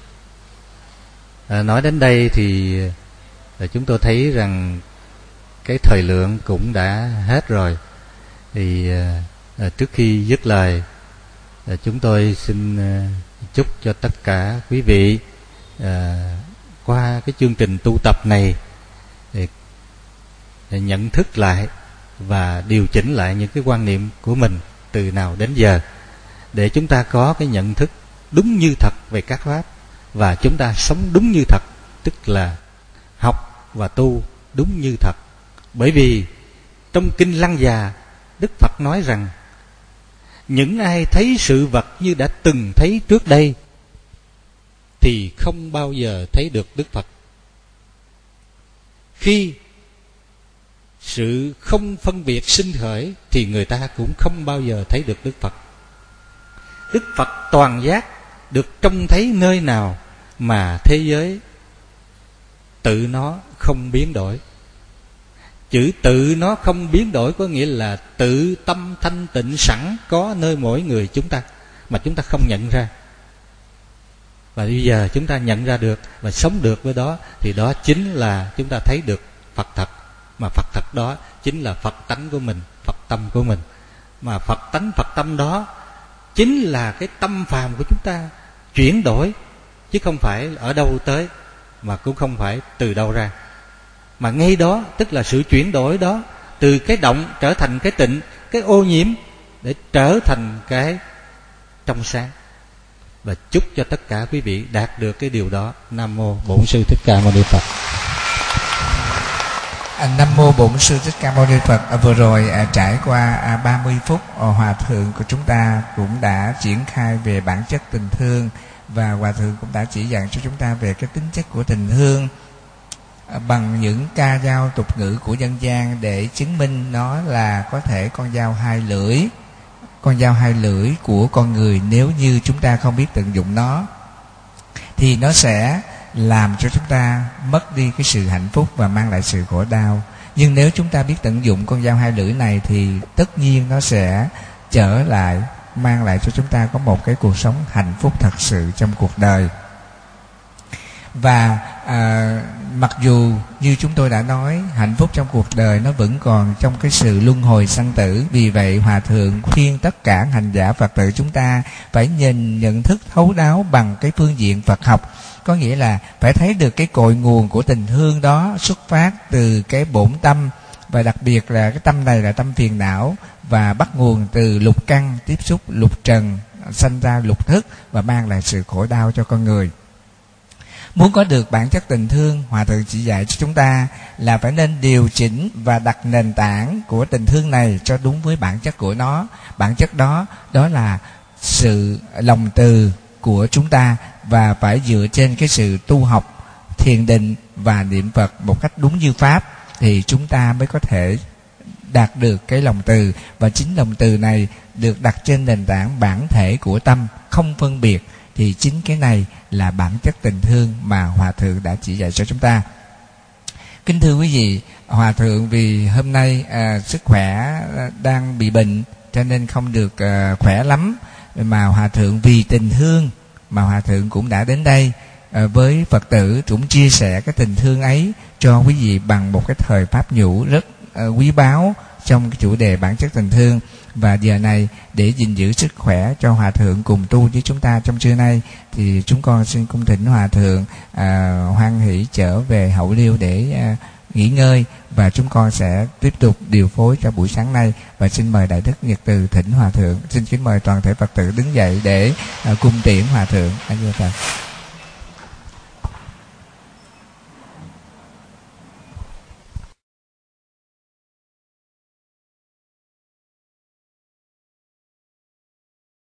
à, nói đến đây thì à, chúng tôi thấy rằng cái thời lượng cũng đã hết rồi. Thì à, à, trước khi dứt lời, à, chúng tôi xin à, chúc cho tất cả quý vị à, qua cái chương trình tu tập này để, để nhận thức lại và điều chỉnh lại những cái quan niệm của mình từ nào đến giờ, để chúng ta có cái nhận thức đúng như thật về các pháp, và chúng ta sống đúng như thật, tức là học và tu đúng như thật. Bởi vì trong Kinh Lăng Già, Đức Phật nói rằng những ai thấy sự vật như đã từng thấy trước đây thì không bao giờ thấy được Đức Phật. Khi sự không phân biệt sinh khởi thì người ta cũng không bao giờ thấy được Đức Phật. Đức Phật toàn giác được trông thấy nơi nào mà thế giới tự nó không biến đổi. Chữ tự nó không biến đổi có nghĩa là tự tâm thanh tịnh sẵn có nơi mỗi người chúng ta mà chúng ta không nhận ra. Và bây giờ chúng ta nhận ra được và sống được với đó, thì đó chính là chúng ta thấy được Phật thật. Mà Phật thật đó chính là Phật tánh của mình, Phật tâm của mình. Mà Phật tánh, Phật tâm đó chính là cái tâm phàm của chúng ta chuyển đổi, chứ không phải ở đâu tới, mà cũng không phải từ đâu ra. Mà ngay đó tức là sự chuyển đổi đó, từ cái động trở thành cái tịnh, cái ô nhiễm để trở thành cái trong sáng. Và chúc cho tất cả quý vị đạt được cái điều đó. Nam mô Bổn Sư Thích Ca Mâu Ni Phật. À, Nam mô Bổn Sư Thích Ca Mâu Ni Phật. À, vừa rồi à, trải qua à, ba mươi phút, à, Hòa Thượng của chúng ta cũng đã triển khai về bản chất tình thương, và Hòa Thượng cũng đã chỉ dạy cho chúng ta về cái tính chất của tình thương à, bằng những ca dao tục ngữ của dân gian để chứng minh nó là có thể con dao hai lưỡi. Con dao hai lưỡi của con người, nếu như chúng ta không biết tận dụng nó thì nó sẽ làm cho chúng ta mất đi cái sự hạnh phúc và mang lại sự khổ đau. Nhưng nếu chúng ta biết tận dụng con dao hai lưỡi này thì tất nhiên nó sẽ trở lại, mang lại cho chúng ta có một cái cuộc sống hạnh phúc thật sự trong cuộc đời. Và à, mặc dù như chúng tôi đã nói, hạnh phúc trong cuộc đời nó vẫn còn trong cái sự luân hồi sanh tử. Vì vậy Hòa Thượng khuyên tất cả hành giả Phật tử chúng ta phải nhìn nhận thức thấu đáo bằng cái phương diện Phật học. Có nghĩa là phải thấy được cái cội nguồn của tình thương đó xuất phát từ cái bổn tâm, và đặc biệt là cái tâm này là tâm phiền não, và bắt nguồn từ lục căn tiếp xúc lục trần, sanh ra lục thức và mang lại sự khổ đau cho con người. Muốn có được bản chất tình thương, Hòa Thượng chỉ dạy cho chúng ta là phải nên điều chỉnh và đặt nền tảng của tình thương này cho đúng với bản chất của nó. Bản chất đó, đó là sự lòng từ của chúng ta, và phải dựa trên cái sự tu học, thiền định và niệm Phật một cách đúng như Pháp thì chúng ta mới có thể đạt được cái lòng từ. Và chính lòng từ này được đặt trên nền tảng bản thể của tâm, không phân biệt, thì chính cái này là bản chất tình thương mà Hòa Thượng đã chỉ dạy cho chúng ta. Kính thưa quý vị, Hòa Thượng vì hôm nay à, sức khỏe đang bị bệnh cho nên không được à, khỏe lắm, mà Hòa Thượng vì tình thương mà Hòa Thượng cũng đã đến đây à, với Phật tử, cũng chia sẻ cái tình thương ấy cho quý vị bằng một cái thời pháp nhũ rất à, quý báu trong cái chủ đề bản chất tình thương. Và giờ này để gìn giữ sức khỏe cho Hòa Thượng cùng tu với chúng ta trong trưa nay, thì chúng con xin cung thỉnh Hòa Thượng à, hoan hỷ trở về Hậu Liêu để à, nghỉ ngơi, và chúng con sẽ tiếp tục điều phối cho buổi sáng nay. Và xin mời Đại Đức Nhật Từ thỉnh Hòa Thượng. Xin kính mời toàn thể Phật tử đứng dậy để à, cung tiễn Hòa Thượng. Anh Phật.